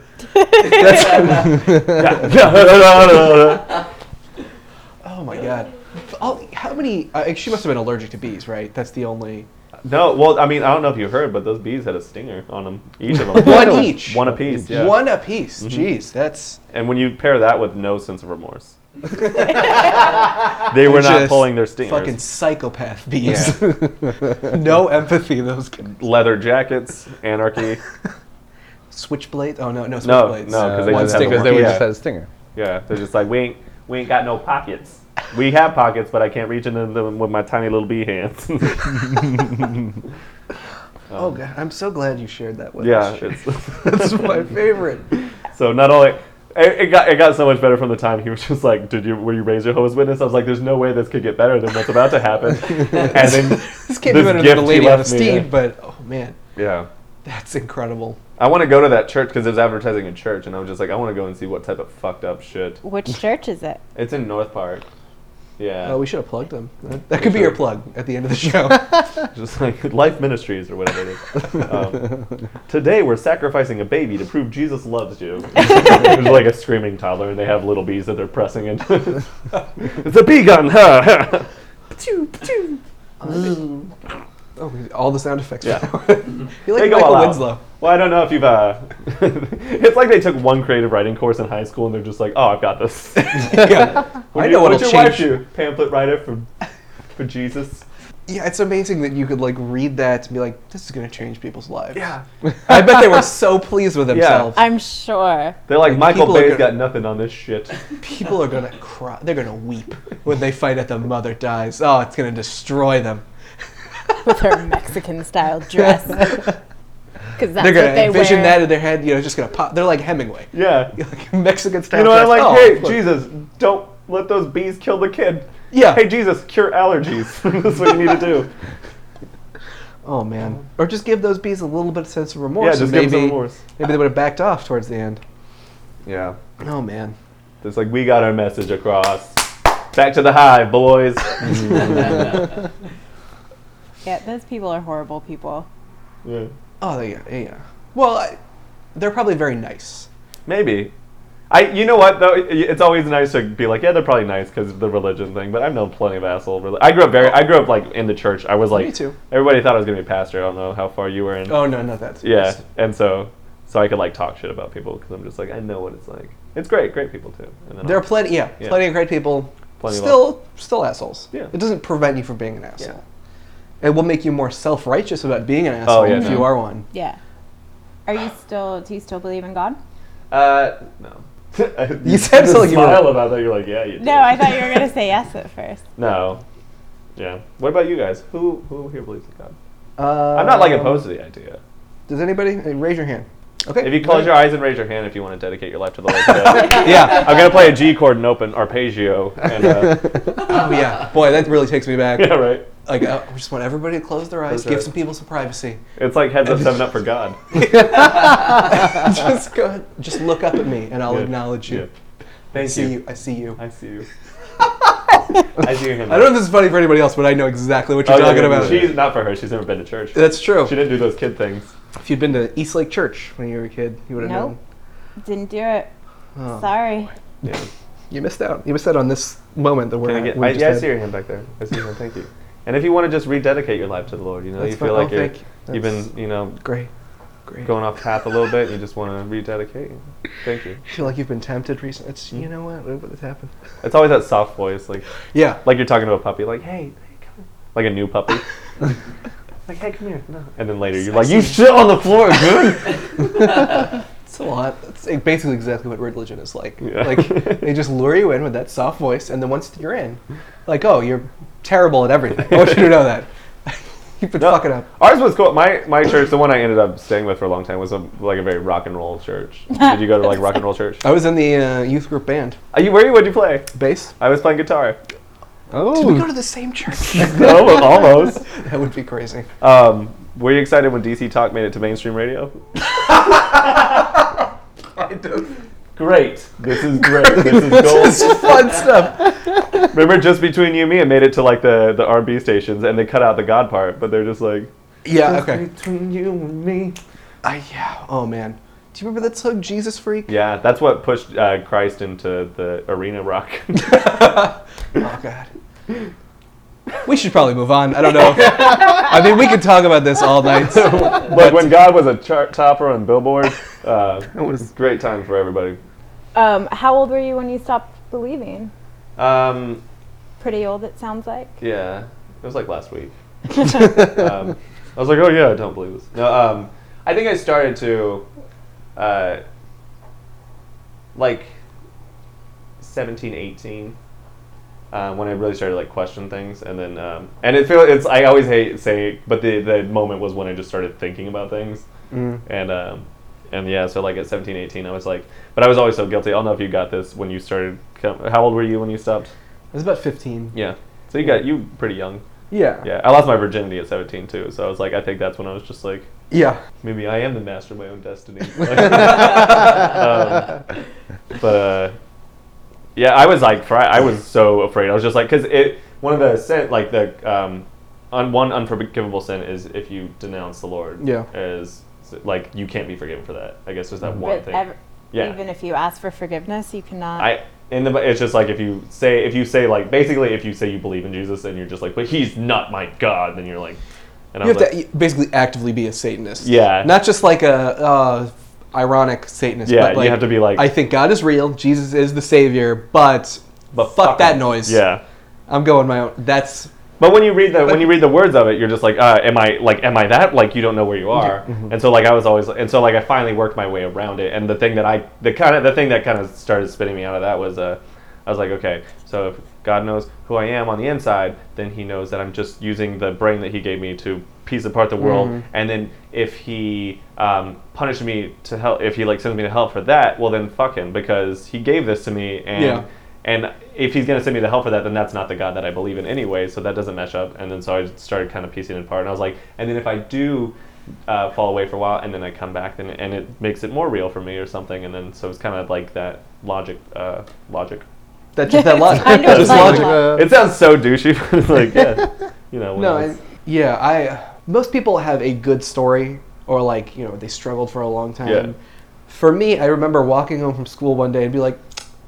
Oh my god. How many? She must have been allergic to bees, right? That's the only. No, well, I mean, I don't know if you heard, but those bees had a stinger on them, each of them. One each. One apiece. Yeah. One apiece. Jeez, that's. And when you pair that with no sense of remorse, they were not Just pulling their stingers. Fucking psychopath bees. No empathy, those kids. Leather jackets, anarchy. Switchblade? Oh no, no No, switchblades. no, 'cause they One just had stinger. Because they would Yeah. just had a stinger. Yeah, they're just like, we ain't got no pockets. We have pockets, but I can't reach into them with my tiny little bee hands. Oh god, I'm so glad you shared that with yeah, us. it's, That's my favorite. so not only it got so much better from the time he was just like, were you raised Jehovah's Witness? I was like, there's no way this could get better than what's about to happen. And then This can't be better than gift the he lady on a left me, steed, but oh man, yeah. that's incredible. I want to go to that church because there's advertising in church, and I was just like, I want to go and see what type of fucked up shit. Which church is it? It's in North Park. Yeah. Oh, we should have plugged them. That could be your plug at the end of the show. Just like Life Ministries or whatever it is. Today we're sacrificing a baby to prove Jesus loves you. There's like a screaming toddler, and they have little bees that they're pressing into. It's a bee gun! Ha, ha. Pachoo, pachoo. Oh, all the sound effects. Yeah. You They like go Michael all out. Winslow. Well, I don't know if you've. It's like they took one creative writing course in high school, and they're just like, "Oh, I've got this." Yeah. I know what what'll did your wife change. do? Pamphlet writer for Jesus. Yeah, it's amazing that you could like read that and be like, "This is gonna change people's lives." Yeah. I bet they were so pleased with themselves. I'm sure. They're like, Like, Michael people are Bay's gonna- got nothing on this shit. People are gonna cry. They're gonna weep when they find out the mother dies. Oh, it's gonna destroy them. With her Mexican style dress. Because that's They're gonna what they envision wear. that in their head. You know, just gonna pop. They're like Hemingway, Yeah. like Mexican style. You know what I'm dress. like? Oh, Hey, look. Jesus, don't let those bees kill the kid. Yeah. Hey, Jesus, cure allergies. That's what you need to do. Oh man. Or just give those bees a little bit of sense of remorse. Yeah, and just give them some maybe, remorse. maybe they would have backed off towards the end. Yeah. Oh man. It's like, we got our message across. Back to the hive, boys. Yeah, those people are horrible people. Yeah. Oh yeah. Well, they're probably very nice. Maybe. You know what though? It's always nice to be like, yeah, they're probably nice because of the religion thing. But I've known plenty of asshole. I grew up like in the church. I was like, Me too. Everybody thought I was gonna be a pastor. I don't know how far you were in. Oh no, not that. Yeah, and so I could like talk shit about people because I'm just like, I know what it's like. It's great people too. And then There are I'll- plenty. Yeah, Yeah. plenty of great people. Plenty of Still assholes. Yeah. It doesn't prevent you from being an asshole. It will make you more self-righteous about being an Oh, asshole yeah, if no. you are one. Yeah. Do you still believe in God? No. You said the something you were- smile about that. You're like, yeah, you do. No, I thought you were going to say yes at first. No. Yeah. What about you guys? Who here believes in God? I'm not like opposed to the idea. Does anybody raise your hand? Okay. If you close your eyes and raise your hand if you want to dedicate your life to the Lord today. Yeah. I'm gonna play a G chord and open arpeggio. And, Oh yeah. Boy, that really takes me back. yeah, right. Like, I just want everybody to close their eyes, Close their give eyes. some people some privacy. It's like heads up, 7 up for God. Just go ahead, just look up at me, and I'll Yeah. acknowledge you. Yeah. Thank I see you. you. I see you. I see you. I see him. I don't know if this is funny for anybody else, but I know exactly what you're talking about. She's not for her. She's never been to church. That's true. She didn't do those kid things. If you'd been to Eastlake Church when you were a kid, you would have Nope. known. Didn't do it. Oh. Sorry. Yeah. You missed out. You missed out on this moment that we're Can I at. get? we I, just yeah, I had. see your hand back there. I see your hand. Thank you. And if you want to just rededicate your life to the Lord, you know, That's you feel fine. like Oh, you're, thank you. you've That's- been, you know, Great. going off path a little bit, and you just want to rededicate. Thank you. I feel like you've been tempted recently. It's, you know what has happened? It's always that soft voice, Yeah. like you're talking to a puppy, like, hey, come here. Like a new puppy. Like, hey, come here. No. And then later you're like, you shit on the floor, dude. It's a lot. It's basically exactly what religion is like. Yeah. Like, they just lure you in with that soft voice, and then once you're in, like, oh, you're terrible at everything. I want you to know that. You've been No, fucking up. Ours was cool. My church, the one I ended up staying with for a long time, was like a very rock and roll church. Did you go to like rock and roll church? I was in the youth group band. What'd you play? Bass. I was playing guitar. Did we go Oh, to the same church? No, almost. That would be crazy. Were you excited when DC Talk made it to mainstream radio? Great. This is great. This is gold. This is fun stuff. Remember, just between you and me, it made it to like the R&B stations, and they cut out the God part, but they're just like, Yeah, just okay. between you and me. Yeah, oh man. Do you remember that song, Jesus Freak? Yeah, that's what pushed Christ into the arena rock. Oh god. We should probably move on. I don't know. I mean, we could talk about this all night. But when God was a chart topper on Billboard, it was a great time for everybody. How old were you when you stopped believing? Yeah, Pretty old, it sounds like. it was like last week. I was like, oh yeah, I don't believe this. No, I think I started to, like, 17, 18. When I really started like question things, and then and I always hate saying, but the moment was when I just started thinking about things, and yeah, so like at 17, 18, I was like, but I was always so guilty. I don't know if you got this when you started. How old were you when you stopped? I was about 15. Yeah, so you pretty young. Yeah. Yeah, I lost my virginity at 17 too, so I was like, I think that's when I was just like, Yeah. maybe I am the master of my own destiny. Yeah, I was like, I was so afraid. I was just like, because one of the sin, like one unforgivable sin is if you denounce the Lord. Yeah. Is like you can't be forgiven for that. I guess there's that one thing. Yeah. Even if you ask for forgiveness, you cannot. It's just like if you say like basically if you say you believe in Jesus and you're just like, but he's not my God, then you're like, and You have to basically actively be a Satanist. Yeah. Not just like a ironic Satanist. Yeah, but like, you have to be like, I think God is real, Jesus is the Savior, but fuck that him. noise. Yeah. I'm going my own. That's. But when you read the words of it, you're just like, am I that? Like you don't know where you are, and so like I was always, and so like I finally worked my way around it. And the thing that kind of started spinning me out of that was, I was like, okay, so if God knows who I am on the inside, then He knows that I'm just using the brain that He gave me to piece apart the world. And then if He punished me to hell, if He like sends me to hell for that, well then fuck Him, because He gave this to me, and and if He's going to send me to hell for that, then that's not the God that I believe in anyway, so that doesn't mesh up. And then so I started kind of piecing it apart, and I was like, and then if I do fall away for a while, and then I come back, then and it makes it more real for me or something, and then so it's kind of like that logic. That's just that logic. Kind of Just like logic. It sounds so douchey, but it's like, yeah, you know. when Most people have a good story, or like, they struggled for a long time. Yeah. For me, I remember walking home from school one day and be like,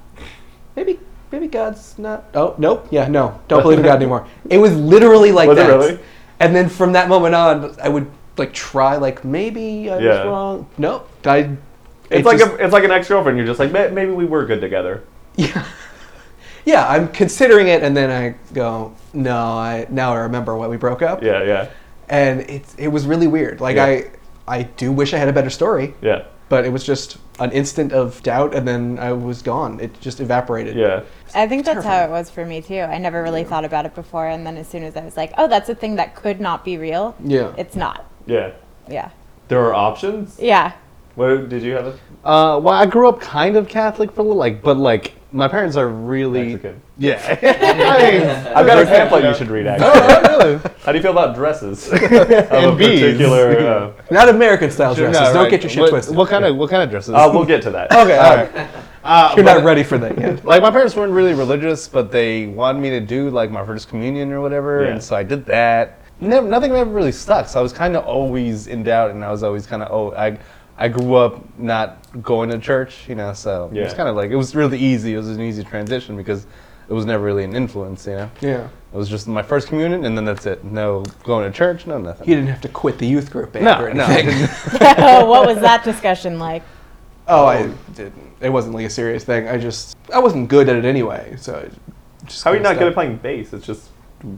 maybe God's not. Oh, nope. Yeah, no. Don't believe in God anymore. It was literally like Was it that. really? And then from that moment on, I would like try, like, maybe I was Yeah. wrong. Nope. It's like an ex-girlfriend. You're just like, maybe we were good together. Yeah. Yeah, I'm considering it, and then I go, no, now I remember why we broke up. Yeah. And it was really weird. Like, Yeah. I do wish I had a better story, Yeah. but it was just an instant of doubt, and then I was gone. It just evaporated. Yeah. I think that's how terrifying. it was for me too. I never really thought about it before, and then as soon as I was like, "Oh, that's a thing that could not be real," Yeah. it's not. Yeah. Yeah, There are options. yeah. What did you have? well, I grew up kind of Catholic for a little, but my parents are really Mexican. Yeah. I've got a pamphlet you should read. Actually, how do you feel about dresses? Of a beads. particular. Not American style dresses. No, Don't right. get your shit twisted. What kind of dresses? We'll get to that. Okay, all right. You're but- not ready for that yet. Like my parents weren't really religious, but they wanted me to do like my first communion or whatever, Yeah. and so I did that. Nothing ever really stuck, so I was kind of always in doubt, and I was always kind of I grew up not going to church, so it was Yeah. kind of like it was really easy. It was an easy transition because it was never really an influence, Yeah. It was just my first communion, and then that's it. No going to church, no nothing. You didn't have to quit the youth group band or No, anything. What was that discussion like? Oh, I didn't. It wasn't like a serious thing. I wasn't good at it anyway, so I just. How are you not good at playing bass? It's just.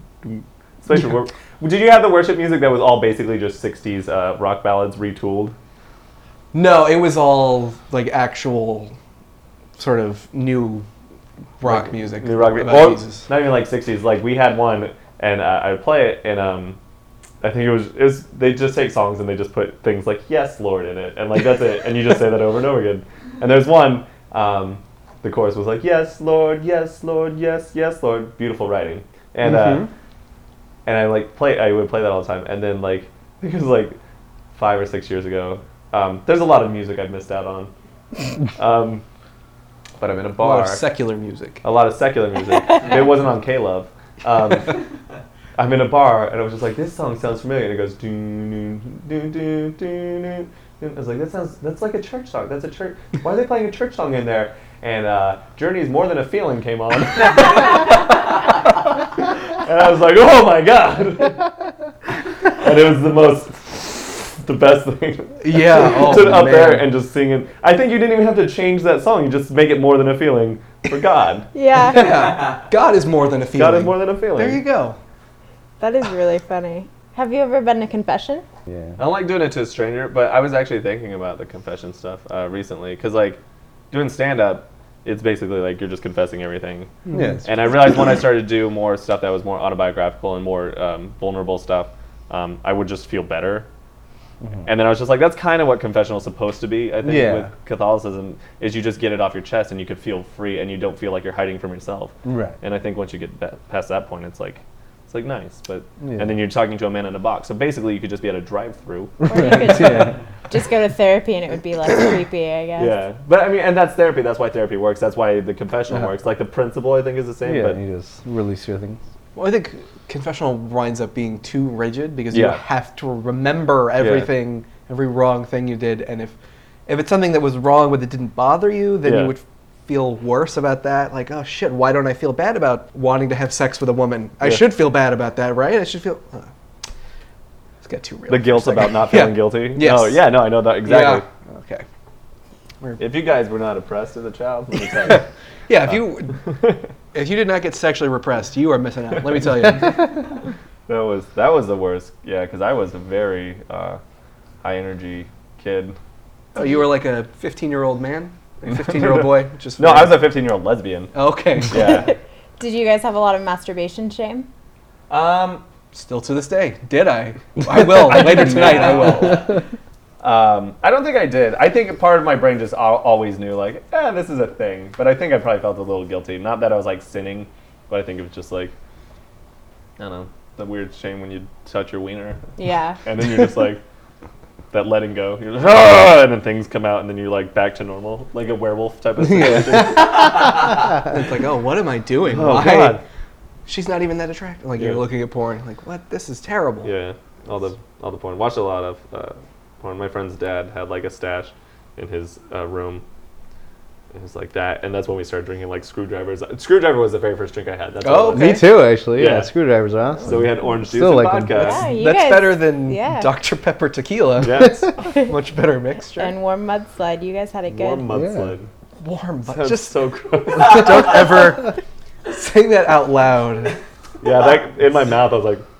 Did you have the worship music that was all basically just 60s rock ballads retooled? No, it was all like actual sort of new rock music. New rock about or Jesus. not even like 60s. Like we had one, and I would play it, and I think it was they just take songs and they just put things like "Yes, Lord" in it, and like that's it, and you just say that over and over again. And there's one, the chorus was like "Yes, Lord, yes, Lord, yes, yes, Lord," beautiful writing, and and I would play that all the time, and then like I think it was like 5 or 6 years ago. There's a lot of music I've missed out on, but I'm in a A bar. lot of secular music. A lot of secular music. It wasn't on K-Love. I'm in a bar, and I was just like, this song sounds familiar. And it goes, doo, doo, doo, doo, doo. I was like, that's like a church song. That's a church. Why are they playing a church song in there? And Journey's More Than a Feeling came on. And I was like, oh my God. And it was the best thing. Yeah. Oh, to up man. there and just sing it. I think you didn't even have to change that song. You just make it more than a feeling for God. Yeah. Yeah. God is more than a feeling. God is more than a feeling. There you go. That is really funny. Have you ever been to confession? Yeah. I don't like doing it to a stranger, but I was actually thinking about the confession stuff recently, because like doing stand-up, it's basically like you're just confessing everything. Yes. And I realized when I started to do more stuff that was more autobiographical and more vulnerable stuff, I would just feel better. And then I was just like, that's kind of what confessional is supposed to be, I think, Yeah. with Catholicism, is you just get it off your chest and you could feel free and you don't feel like you're hiding from yourself. Right. And I think once you get past that point, it's like nice, but Yeah. and then you're talking to a man in a box. So basically, you could just be at a drive-through. Or you could just go to therapy and it would be less creepy, I guess. Yeah, but I mean, and that's therapy. That's why therapy works. That's why the confessional works. Like the principle, I think, is the same. Yeah, but you just release your things. Well, I think confessional winds up being too rigid because you Yeah. have to remember everything, every wrong thing you did, and if it's something that was wrong but it didn't bother you, then Yeah. you would feel worse about that. Like, oh shit, why don't I feel bad about wanting to have sex with a woman? I Yeah. should feel bad about that, right? I should feel. Let's get too real. the for a guilt second. about not Yeah. feeling guilty. Yes. Oh yeah, no, I know that exactly. Yeah. Okay. If you guys were not oppressed as a child, let me tell you. Yeah, if you did not get sexually repressed, you are missing out. Let me tell you. that was the worst. Yeah, because I was a very high energy kid. Oh, you were like a 15-year-old man, a 15-year-old boy. Just No, I was a 15-year-old lesbian. Okay. Yeah. Did you guys have a lot of masturbation shame? Still to this day. Did I? I will. Later tonight, I will. I don't think I did. I think part of my brain just always knew, like, this is a thing. But I think I probably felt a little guilty. Not that I was, like, sinning, but I think it was just, like, I don't know, the weird shame when you touch your wiener. Yeah. And then you're just, like, that letting go. You're like, "Ah!" And then things come out, and then you're, like, back to normal. Like a werewolf type of situation. It's like, oh, what am I doing? Oh, Why? God. She's not even that attractive. Like, you're Yeah. looking at porn. Like, what? This is terrible. Yeah, all the porn. Watched a lot of porn. My friend's dad had like a stash in his room. It was like that, and that's when we started drinking like screwdrivers. Screwdriver was the very first drink I had. That's Oh, what it was. okay. Me too, actually. Yeah, Yeah. screwdrivers are awesome. So we had orange juice Still and like them. vodka. Yeah, you That's guys, better than yeah. Dr. Pepper tequila. Yes. Much better mixture. And warm mudslide. You guys had it good. Warm mudslide. warm, but That's just so gross. don't ever say that out loud. Yeah, that in my mouth I was like,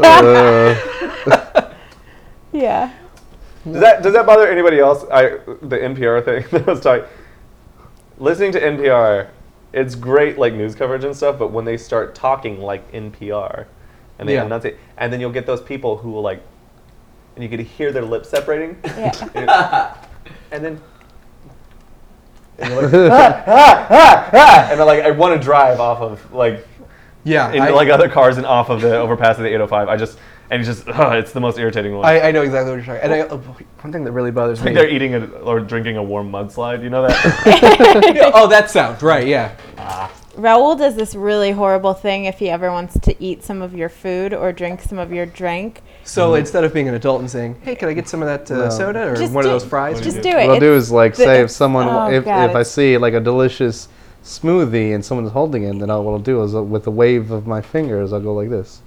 Yeah. does that bother anybody else? The NPR thing that I was talking. Listening to NPR, it's great like news coverage and stuff, but when they start talking like NPR, and they Yeah. enunciate, and then you'll get those people who will like, and you can hear their lips separating, Yeah. and then. And you're like, and they're like, I want to drive off of like Yeah. into like other cars and off of the overpass of the 805. And it's just, it's the most irritating one. I know exactly what you're talking. And one thing that really bothers It's like me. they're eating or drinking a warm mudslide. You know that? Yeah, oh, that sound right. Yeah. Raul does this really horrible thing if he ever wants to eat some of your food or drink some of your drink. So instead of being an adult and saying, "Hey, can I get some of that soda or Just one of do- those fries?" Just do do you it. What I'll do It's is like the- say if someone oh, if God, I it's- see like a delicious smoothie and someone's holding it, then what I'll do is with a wave of my fingers I'll go like this.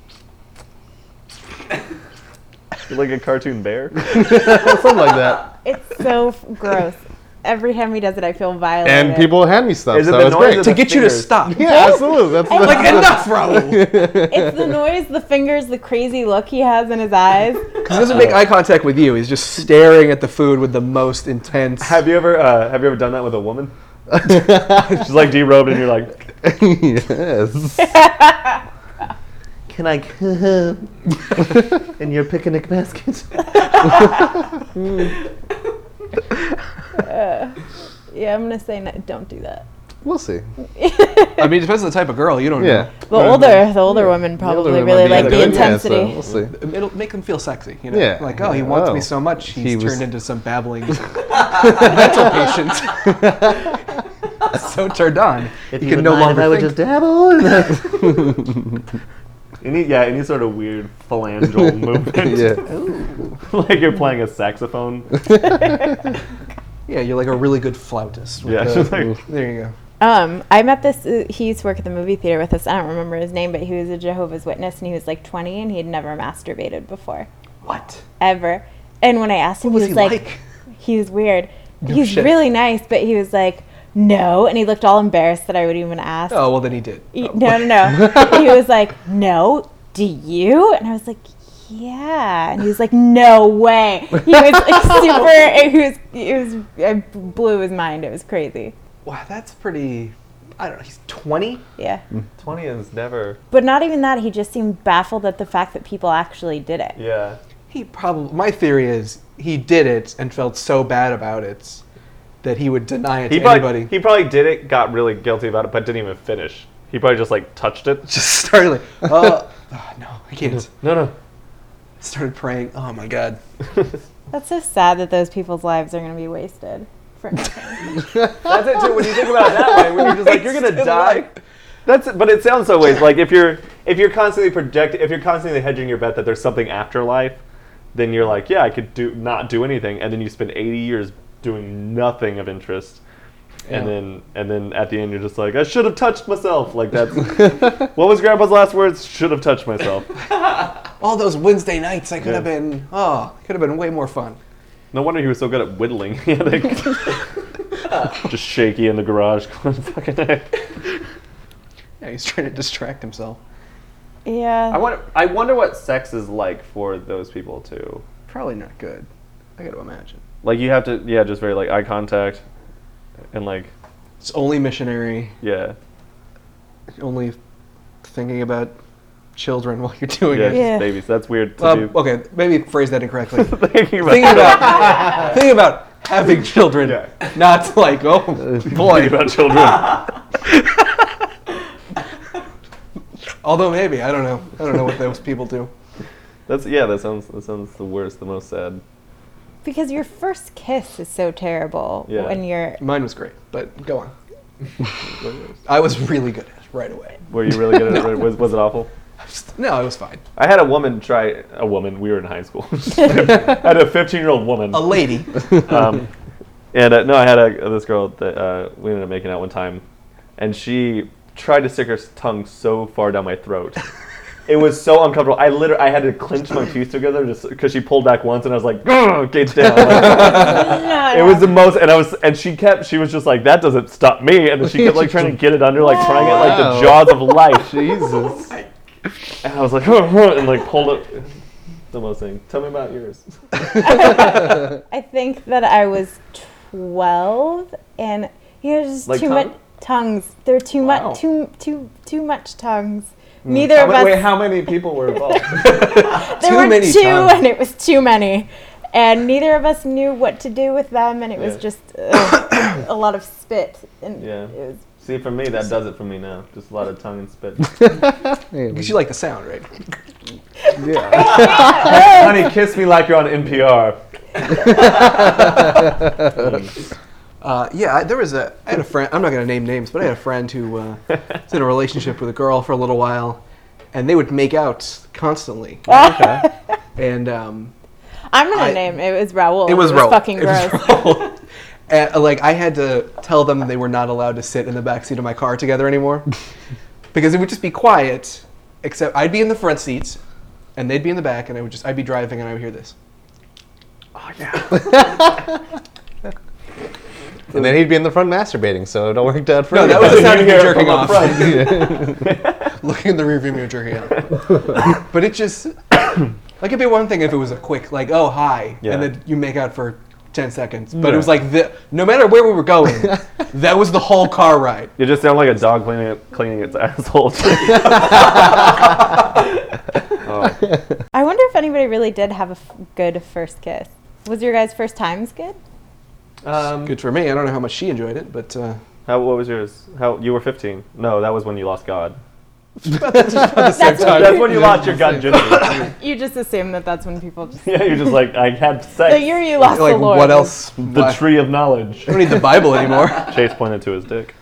You're like a cartoon bear. Something like that. It's so gross. Every time he does it, I feel violated. And people hand me stuff, Is it so the it's noise great. of To the get you to fingers? stop. Yeah, absolutely. That's Like enough, Raul. It's the noise, the fingers, the crazy look he has in his eyes. He doesn't make eye contact with you. He's just staring at the food with the most intense. Have you ever done that with a woman? She's like derobed and you're like, yes. Can I in your picnic basket? Yeah, I'm gonna say don't do that. We'll see. I mean, it depends on the type of girl. You don't Yeah. know. The older women probably women really might like be the into it, yeah, intensity. so we'll see. It'll make them feel sexy, you know? Yeah. Like, oh, he wants me Oh. so much, He he's was- turned into some babbling mental patient. So turned on. If you can no longer think. dabble in that. Any sort of weird phalangeal movement. Yeah. Like you're playing a saxophone. Yeah, you're like a really good flautist. with Yeah, the- just like- there you go. I met this. He used to work at the movie theater with us. I don't remember his name, but he was a Jehovah's Witness, and he was like 20, and he had never masturbated before, What? ever. And when I asked him, What he was was he like, like? he was weird. No He's shit. really nice, but he was like, no, and he looked all embarrassed that I would even ask. Oh, well, then he did. No. He was like, no, do you? And I was like, yeah. And he was like, no way. He was like super, it blew his mind. It was crazy. Wow, that's pretty. I don't know. He's 20. Yeah. 20 is never. But not even that. He just seemed baffled at the fact that people actually did it. Yeah. He probably. My theory is he did it and felt so bad about it that he would deny it to anybody. He probably did it, got really guilty about it, but didn't even finish. He probably just like touched it. Just started like, oh no, I can't. No. Started praying. Oh my God. That's so sad that those people's lives are going to be wasted for nothing. That's it too. When you think about it that way, when you're just like you're gonna Wasted die. life. That's it, but it sounds so ways. Like if you're constantly if you're constantly hedging your bet that there's something after life, then you're like, yeah, I could not do anything, and then you spend 80 years doing nothing of interest. Yeah. And then at the end you're just like, I should have touched myself. Like that's what was Grandpa's last words? Should have touched myself. All those Wednesday nights, I could have been. Oh, could have been way more fun. No wonder he was so good at whittling. He had just shaky in the garage. Fucking heck. Yeah, he's trying to distract himself. Yeah. I wonder what sex is like for those people too. Probably not good. I got to imagine. Like you have to, just very like eye contact, and like, It's only missionary. yeah, Only thinking about children while you're doing yeah, it. Yeah. just babies. That's weird to do. Okay, maybe phrase that incorrectly. Thinking Thinking about having children, Yeah. not like, oh boy. about children. Although maybe I don't know. I don't know what those people do. That sounds the worst, the most sad. Because your first kiss is so terrible Yeah. when you're. Mine was great, but go on. I was really good at it right away. Were you really good at it? Was it awful? No, it was fine. I had a woman. We were in high school. I had a 15-year-old woman. A lady. And I had this girl that we ended up making out one time, and she tried to stick her tongue so far down my throat. It was so uncomfortable. I had to clench my teeth together just because she pulled back once, and I was like, gates down. Like, it was the most, and she was just like, that doesn't stop me, and then she kept like trying to get it under, like trying it like the jaws of life. Jesus. And I was like, and like pulled it. The most thing. Tell me about yours. I think that I was 12, and just Like too tongue? much tongues. There were too Wow. much, too much tongues. Neither of us. Wait, how many people were involved? There Too were many two, tongues. and it was too many. And neither of us knew what to do with them, and it was Yeah. just a lot of spit. And Yeah. it was. See, for me, that does it for me now. Just a lot of tongue and spit. Because you like the sound, right? Honey, kiss me like you're on NPR. I had a friend, I'm not going to name names, but I had a friend who was in a relationship with a girl for a little while, and they would make out constantly. And I'm gonna name it was Raul. it was Raul. Fucking It was gross. Raul. And, like, I had to tell them they were not allowed to sit in the backseat of my car together anymore. Because it would just be quiet, except I'd be in the front seats, and they'd be in the back, and I'd be driving, and I would hear this. Oh, yeah. And then he'd be in the front masturbating, so it all worked out for No, you. that was the sound of me hear it jerking from off. up Looking in the rearview mirror, jerking off. But it just, like, it'd be one thing if it was a quick, like, oh, hi, Yeah. and then you make out for 10 seconds. But it was like, no matter where we were going, that was the whole car ride. You just sound like a dog cleaning its asshole. I wonder if anybody really did have a good first kiss. Was your guys' first times good? Good for me. I don't know how much she enjoyed it, but What was yours? How you were 15? No, that was when you lost God. about the same time. That's when you lost your God virginity. You just assume that that's when people just... Yeah, you're just like, I had sex. The year you lost Like, the Lord. what else? The tree of knowledge. I don't need the Bible anymore. Chase pointed to his dick.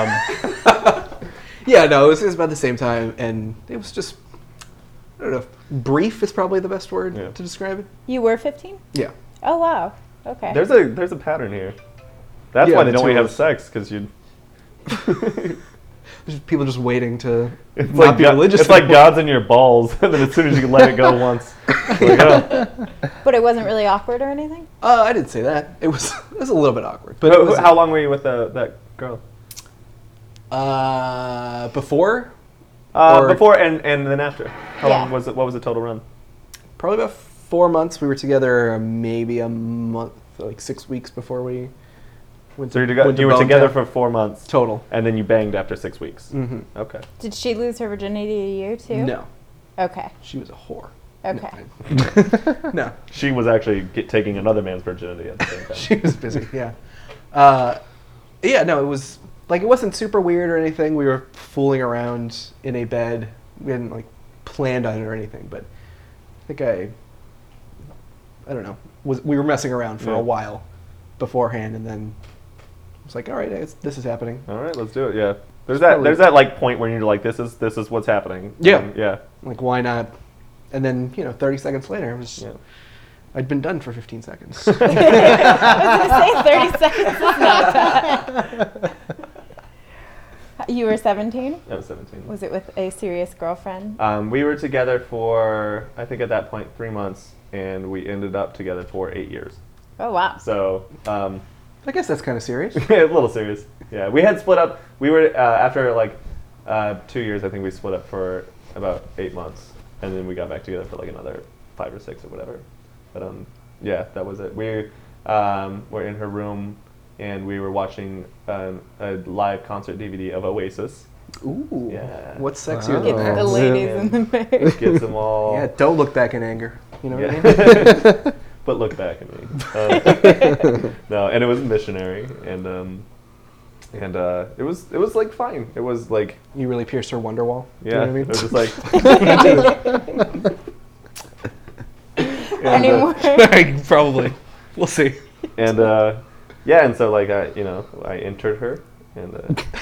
Yeah, no, it was about the same time, and it was just, I don't know, brief is probably the best word Yeah. to describe it. You were 15? Yeah. Oh, wow. Okay. There's a pattern here. That's Yeah, why they the don't two want you to of have us. sex, because you. There's people just waiting to It's not like be religious. It's like anymore. God's in your balls, and then as soon as you can let it go once, it's like, oh. But it wasn't really awkward or anything? I didn't say that. It was a little bit awkward. But it was, How long were you with that girl? before? Or- Before and then after. How Yeah. long was it? What was the total run? Probably about 4 months. We were together maybe a month, like 6 weeks before we went So to you were Bone together Town. for 4 months, Total. and then you banged after 6 weeks. Mm-hmm. Okay. Did she lose her virginity to you, too? No. Okay. She was a whore. Okay. No. She was actually taking another man's virginity at the same time. She was busy, yeah. Yeah, no, it was, like, it wasn't super weird or anything. We were fooling around in a bed. We hadn't, like, planned on it or anything, but I think I don't know, we were messing around for Yeah. a while beforehand, and then I was like, all right, this is happening. All right, let's do it. Yeah. There's probably- that like point where you're like, this is what's happening. Yeah. And, yeah. Like, why not? And then, 30 seconds later, it was, Yeah. I'd been done for 15 seconds. I was going to say 30 seconds is not bad. You were 17? I was 17. Was it with a serious girlfriend? We were together for, I think at that point, 3 months, and we ended up together for 8 years. Oh, wow. So, I guess that's kind of serious. a little serious. Yeah, we had split up. We were, after like 2 years, I think we split up for about 8 months, and then we got back together for like another 5 or 6 or whatever. But yeah, that was it. We were in her room, and we were watching a live concert DVD of Oasis. Ooh. Yeah. What's sexier Get than the that? ladies in the mood. Gets them all. Yeah, don't look back in anger. You know what I mean? Yeah. But look back at me. No, and it was missionary, and it was like fine. It was like, You really pierced her wonder wall. yeah, You know what I mean? it was just like. Any more? Probably. We'll see. And yeah, and so like I entered her, and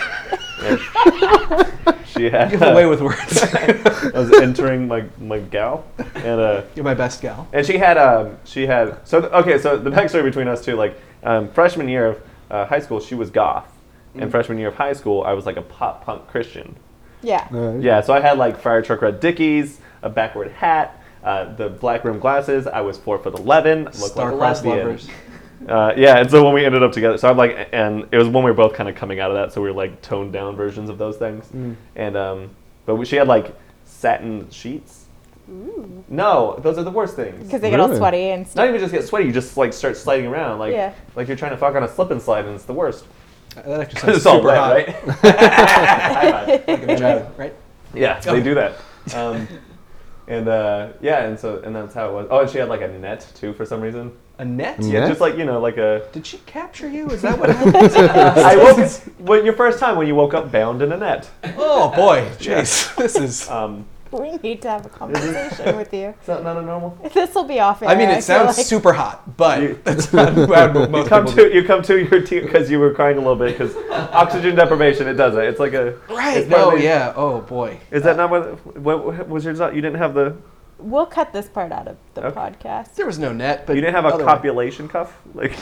she had. Give away with words. I was entering my gal, and You're my best gal. and she had so the backstory between us two, like freshman year of high school she was goth, and freshman year of high school I was like a pop punk Christian. Yeah. Yeah, so I had like fire truck red Dickies, a backward hat, the black rimmed glasses. I was 4'11", looked like a Star-crossed lesbian. lovers. Yeah, and so when we ended up together, so I'm like, and it was when we were both kind of coming out of that, so we were like toned down versions of those things. And but she had like satin sheets. Ooh. No, those are the worst things. Because they get all Really? sweaty and Not stuff. even just get sweaty, you just like start sliding around, like Yeah. like you're trying to fuck on a slip and slide, and it's the worst. That actually sounds It's all super wet, hot. right? Like a vagina, right? Yeah, they do that. And yeah, and that's how it was. Oh, and she had like a net too for some reason. A net? Yeah, Net? just like like a. Did she capture you? Is that what happened? I woke. When your first time when you woke up bound in a net. Oh boy, jeez, this is. We need to have a conversation with you. Is that not a normal? This will be off air. I mean, it feel sounds like. super hot, but You- that's not what most people do. You come to your team because you were crying a little bit because oxygen deprivation. It does it. It's like a. Right? it's part of No, the- yeah. Oh boy. Is that not what was yours? You didn't have the. We'll cut this part out of the Okay. podcast. There was no net, but You didn't have a other- copulation cuff. Like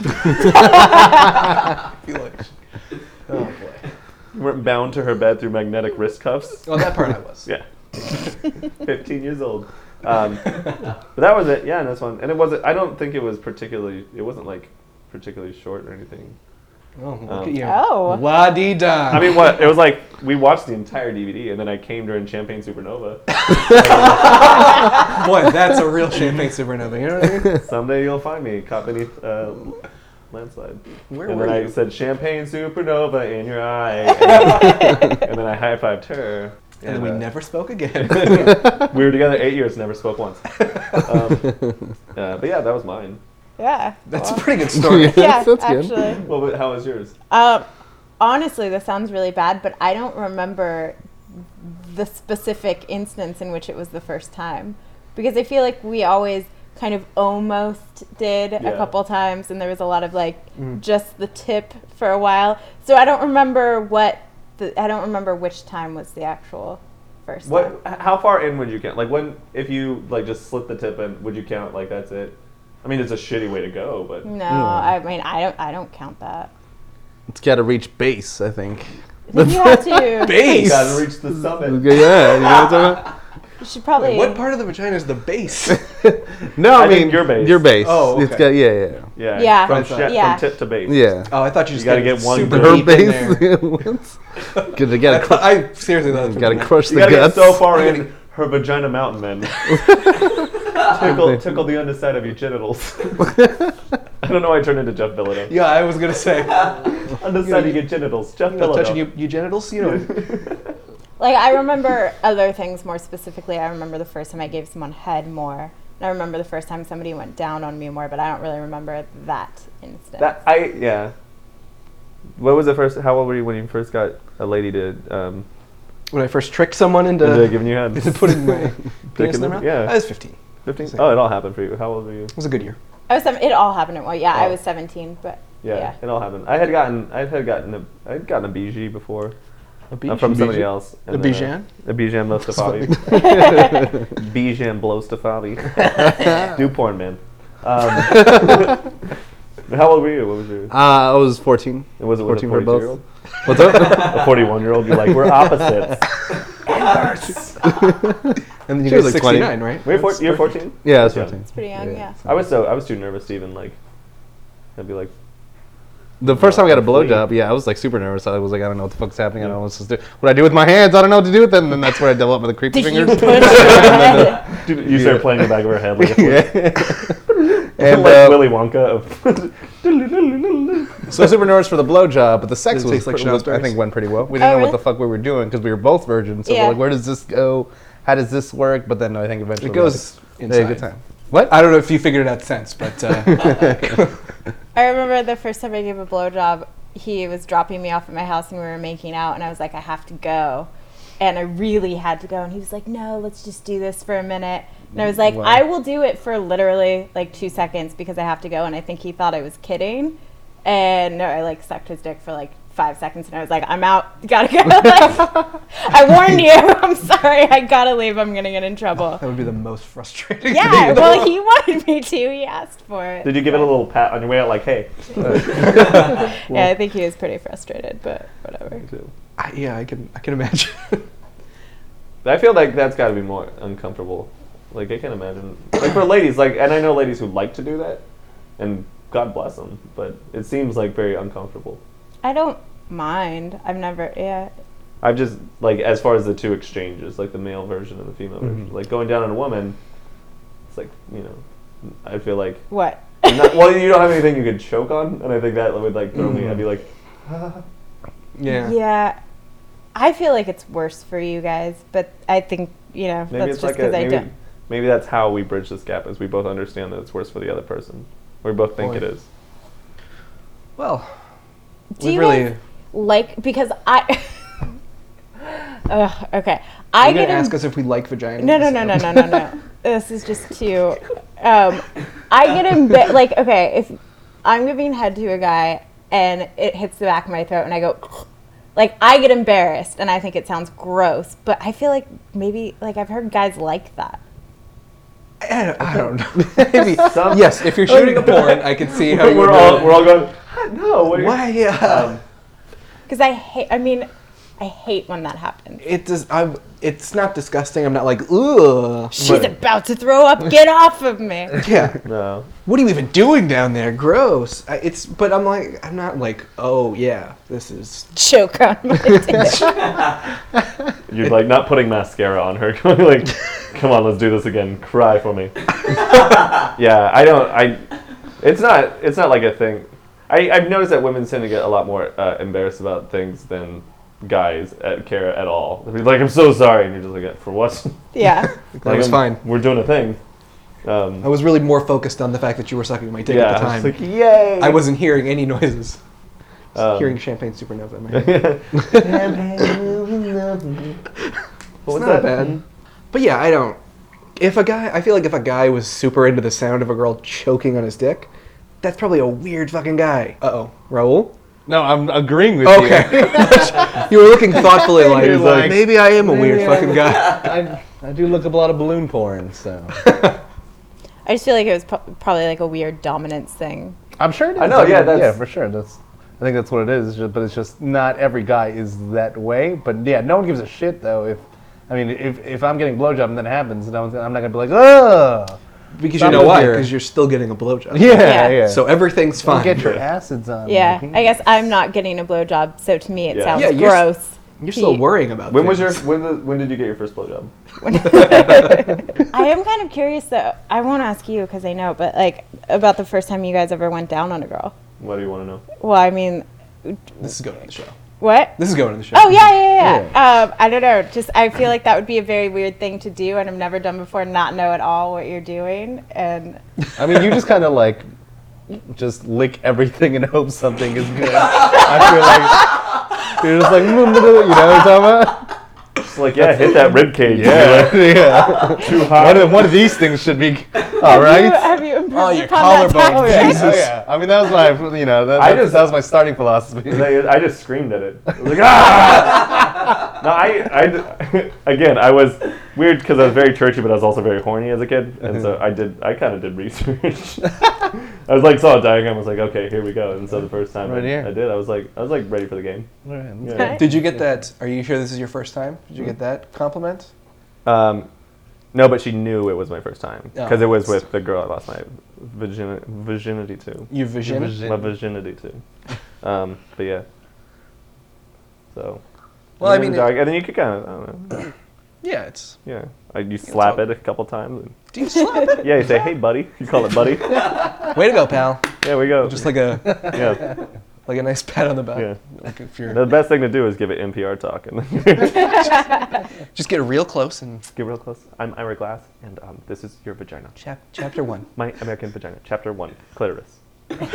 Oh boy. you weren't bound to her bed through magnetic wrist cuffs. Oh, that part I was. Yeah. 15 years old. But that was it. Yeah, and this one, and it wasn't. I don't think it was particularly. It wasn't like particularly short or anything. Oh, look at you. Oh. La di da. I mean, what? It was like we watched the entire DVD, and then I came during Champagne Supernova. boy, that's a real champagne supernova. You know what I mean? Someday you'll find me caught beneath landslide. Where And were then I you? said Champagne Supernova in your eye, and then I high-fived her. And then we never spoke again. We were together 8 years, never spoke once. But yeah, that was mine. Yeah. That's a pretty good story. Yeah, That's good. actually. Well, but how was yours? Honestly, this sounds really bad, but I don't remember the specific instance in which it was the first time. Because I feel like we always kind of almost did a Yeah. couple times, and there was a lot of just the tip for a while. So I don't remember I don't remember which time was the actual first time. How far in would you count? Like if you just slip the tip in, would you count like that's it? I mean, it's a shitty way to go, but No, I mean I don't count that. It's got to reach base, I think. You have to. you Base. gotta reach the summit. Yeah, you know what I'm talking about? You should probably. What part of the vagina is the base? No, I I think mean your base. Your base. Oh, It's okay. got yeah. Yeah. From, Yeah. from tip to base. Yeah. Oh, I thought you just gotta get one super Her deep in there. base. Gotta get I seriously thought gotta crush You the gotta guts. get so far in her vagina mountain, man. tickle the underside of your genitals. I don't know why I turned into Jeff Bilodeau. Yeah, I was gonna say. Underside of your genitals, Jeff You know, touching Bilodeau. you genitals, you know. Like, I remember other things more specifically. I remember the first time I gave someone head more. And I remember the first time somebody went down on me more, but I don't really remember that instance. Yeah. What was the first? How old were you when you first got a lady to When I first tricked someone into giving you head? putting my penis in their mouth, Yeah. I was 15. 15? Oh, it all happened for you. How old were you? It was a good year. It all happened at once. Yeah, I Oh. was 17, but Yeah, yeah. it all happened. I had gotten a BG before A BG? from somebody else. A and then, Bijan? A Bijan Mostafavi. Bijan Blostafavi. Do porn, man. How old were you? What was yours? I was 14. Was it 14 a for both. 42-year-old? What's up? A 41-year-old? You're like, we're opposites. And then you She was guys like 20. 69, right? You're 14? Yeah, I was Yeah. 14. It's pretty young, yeah. I was too nervous to even like. I'd be like, The first time I got a blowjob, I was like super nervous. I was like, I don't know what the fuck's happening. I don't know what to do. What I do with my hands, I don't know what to do with them. And then that's where I developed the creepy Did you fingers. push it? dude, you start playing the back of her head like, And like Willy Wonka. so super nervous for the blowjob, but the sex Does it was, taste like I strawberries? think went pretty well. We didn't Oh, know what really? the fuck we were doing because we were both virgins. So Yeah. we're like, where does this go? How does this work? But then I think eventually It goes we had a good inside. time. What? I don't know if you figured it out since, but I remember the first time I gave a blowjob, he was dropping me off at my house and we were making out, and I was like, I have to go. And I really had to go. And he was like, no, let's just do this for a minute. And I was like, Wow. I will do it for literally like 2 seconds because I have to go. And I think he thought I was kidding. And no, I like sucked his dick for like 5 seconds and I was like, I'm out. Gotta go. Like, I warned you. I'm sorry. I gotta leave. I'm gonna get in trouble. that would be the most frustrating Yeah, thing. well, he wanted me to. He asked for it. Did you give it a little pat on your way out, like, hey? Yeah, I think he was pretty frustrated, but whatever. I can imagine. I feel like that's got to be more uncomfortable. Like, I can't imagine. Like, for ladies, like, and I know ladies who like to do that, and God bless them, but it seems like very uncomfortable. I don't mind. I've never, yeah. I've just, like, as far as the two exchanges, like the male version and the female version, like going down on a woman, it's like, you know, I feel like, What? well, you don't have anything you could choke on, and I think that would, like, throw me. I'd be like, Yeah. Yeah. I feel like it's worse for you guys, but I think, you know, maybe that's it's just like because I maybe, don't. maybe that's how we bridge this gap, is we both understand that it's worse for the other person. We both think Boy. it is. Well, Do we've you really. guys like, because I. Okay. Are I you gonna get ask us if we like vagina? No. This is just too. I get like, okay, if I'm giving head to a guy and it hits the back of my throat and I go, like, I get embarrassed and I think it sounds gross, but I feel like maybe, like, I've heard guys like that. I don't know. Maybe. Some- Yes, if you're shooting a porn, I can see how you we're would all know. we're all going. No, what are you-" Why? Because I hate when that happens. It does. It's not disgusting. I'm not like ugh. She's but- about to throw up. Get off of me. Yeah. No. What are you even doing down there? Gross. But I'm not like, oh yeah, this is. Choke on my dick. You're like not putting mascara on her, going like, "Come on, let's do this again. Cry for me." Yeah, I don't. It's not like a thing. I've noticed that women tend to get a lot more embarrassed about things than guys care at all. They'll be like, I'm so sorry, and you're just like, for what? Yeah. That was fine. We're doing a thing. I was really more focused on the fact that you were sucking my dick at the time. It's like, yay! I wasn't hearing any noises. Hearing Champagne Supernova in my head. What's not bad. But yeah, I don't. I feel like if a guy was super into the sound of a girl choking on his dick, that's probably a weird fucking guy. Uh-oh. Raul? No, I'm agreeing with Okay. You were looking thoughtfully You're like, like, maybe I am a weird fucking guy. I do look up a lot of balloon porn, so. I just feel like it was probably like a weird dominance thing. I'm sure it is. I know, yeah, that's- yeah, for sure. I think that's what it is. But it's just not every guy is that way. But yeah, no one gives a shit though. If I'm getting blowjob and that happens, I'm not gonna be like, ugh. Because Stop you know why? here. Because you're still getting a blowjob. Yeah. So everything's Don't fine. get your acids on. Yeah, baby. I guess I'm not getting a blowjob, so to me it Yeah. sounds Yeah, gross. You're still Pete. worrying about When was things. when did you get your first blowjob? I am kind of curious though. I won't ask you because I know, but like about the first time you guys ever went down on a girl. What do you want to know? Well, I mean, This is going on the show. what? This is going on the show. Oh yeah. I don't know. Just I feel like that would be a very weird thing to do, and I've never done before. Not know at all what you're doing, and I mean, you just kind of like just lick everything and hope something is good. I feel like you're just like, you know what I'm talking about? It's like, yeah, hit that rib cage. Yeah, yeah. Too hot. One of these things should be all right. have you improved Oh, your upon that collarbone. tactic? Oh yeah. I mean, that was my, that was my starting philosophy. I just screamed at it. I was like, ah! No, again, I was weird because I was very churchy, but I was also very horny as a kid, and so I kind of did research. I was like, saw a diagram, I was like, okay, here we go. And so the first time Right here. I did, I was like ready for the game. Yeah. Okay. Did you get that? Are you sure this is your first time? Did you get that compliment? No, but she knew it was my first time because Oh, it was that's- with the girl I lost my virginity to. You vision? My virginity to. But yeah. So. Well, I mean, and then you could kind of, I don't know. yeah, it's. Yeah, you slap all- it a couple times. And, Do you slap it? yeah, you say, "Hey, buddy." You call it buddy. Way to go, pal. Yeah, we go. Just like a yeah, a nice pat on the back. yeah. Like if you're The best thing to do is give it NPR talk and then just get real close and get real close. I'm Ira Glass, and this is your vagina. chapter 1. My American vagina, chapter 1, clitoris. It's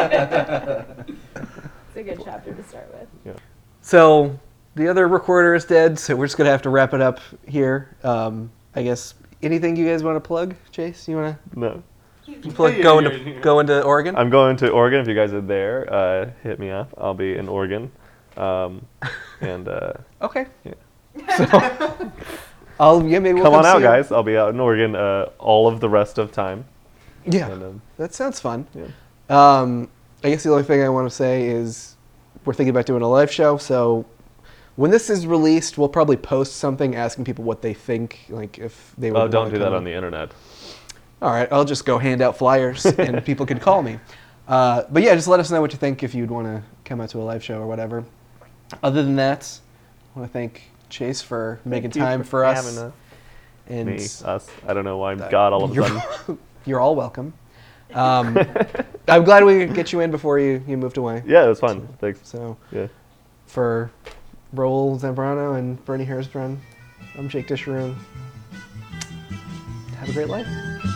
a good chapter to start with. Yeah. So the other recorder is dead, so we're just gonna have to wrap it up here. I guess anything you guys want to plug, Chase? You want No, to plug go into Oregon? I'm going to Oregon. If you guys are there, hit me up. I'll be in Oregon, and Okay. Yeah. So maybe we'll come on see out, you. guys. I'll be out in Oregon all of the rest of time. Yeah, And, that sounds fun. yeah. I guess the only thing I want to say is we're thinking about doing a live show, so when this is released, we'll probably post something asking people what they think, like if they would. Oh, don't wanna do that come. on the internet. All right, I'll just go hand out flyers and people can call me. But yeah, just let us know what you think if you'd want to come out to a live show or whatever. Other than that, I want to thank Chase for making Thank you time for having us. us. And Me, us. I don't know why I'm God all of a you're, sudden. you're all welcome. I'm glad we could get you in before you moved away. Yeah, it was fun. Thanks. So Yeah. for Raul Zambrano and Bernie Hersbrun, I'm Jake Disharoon. Have a great life.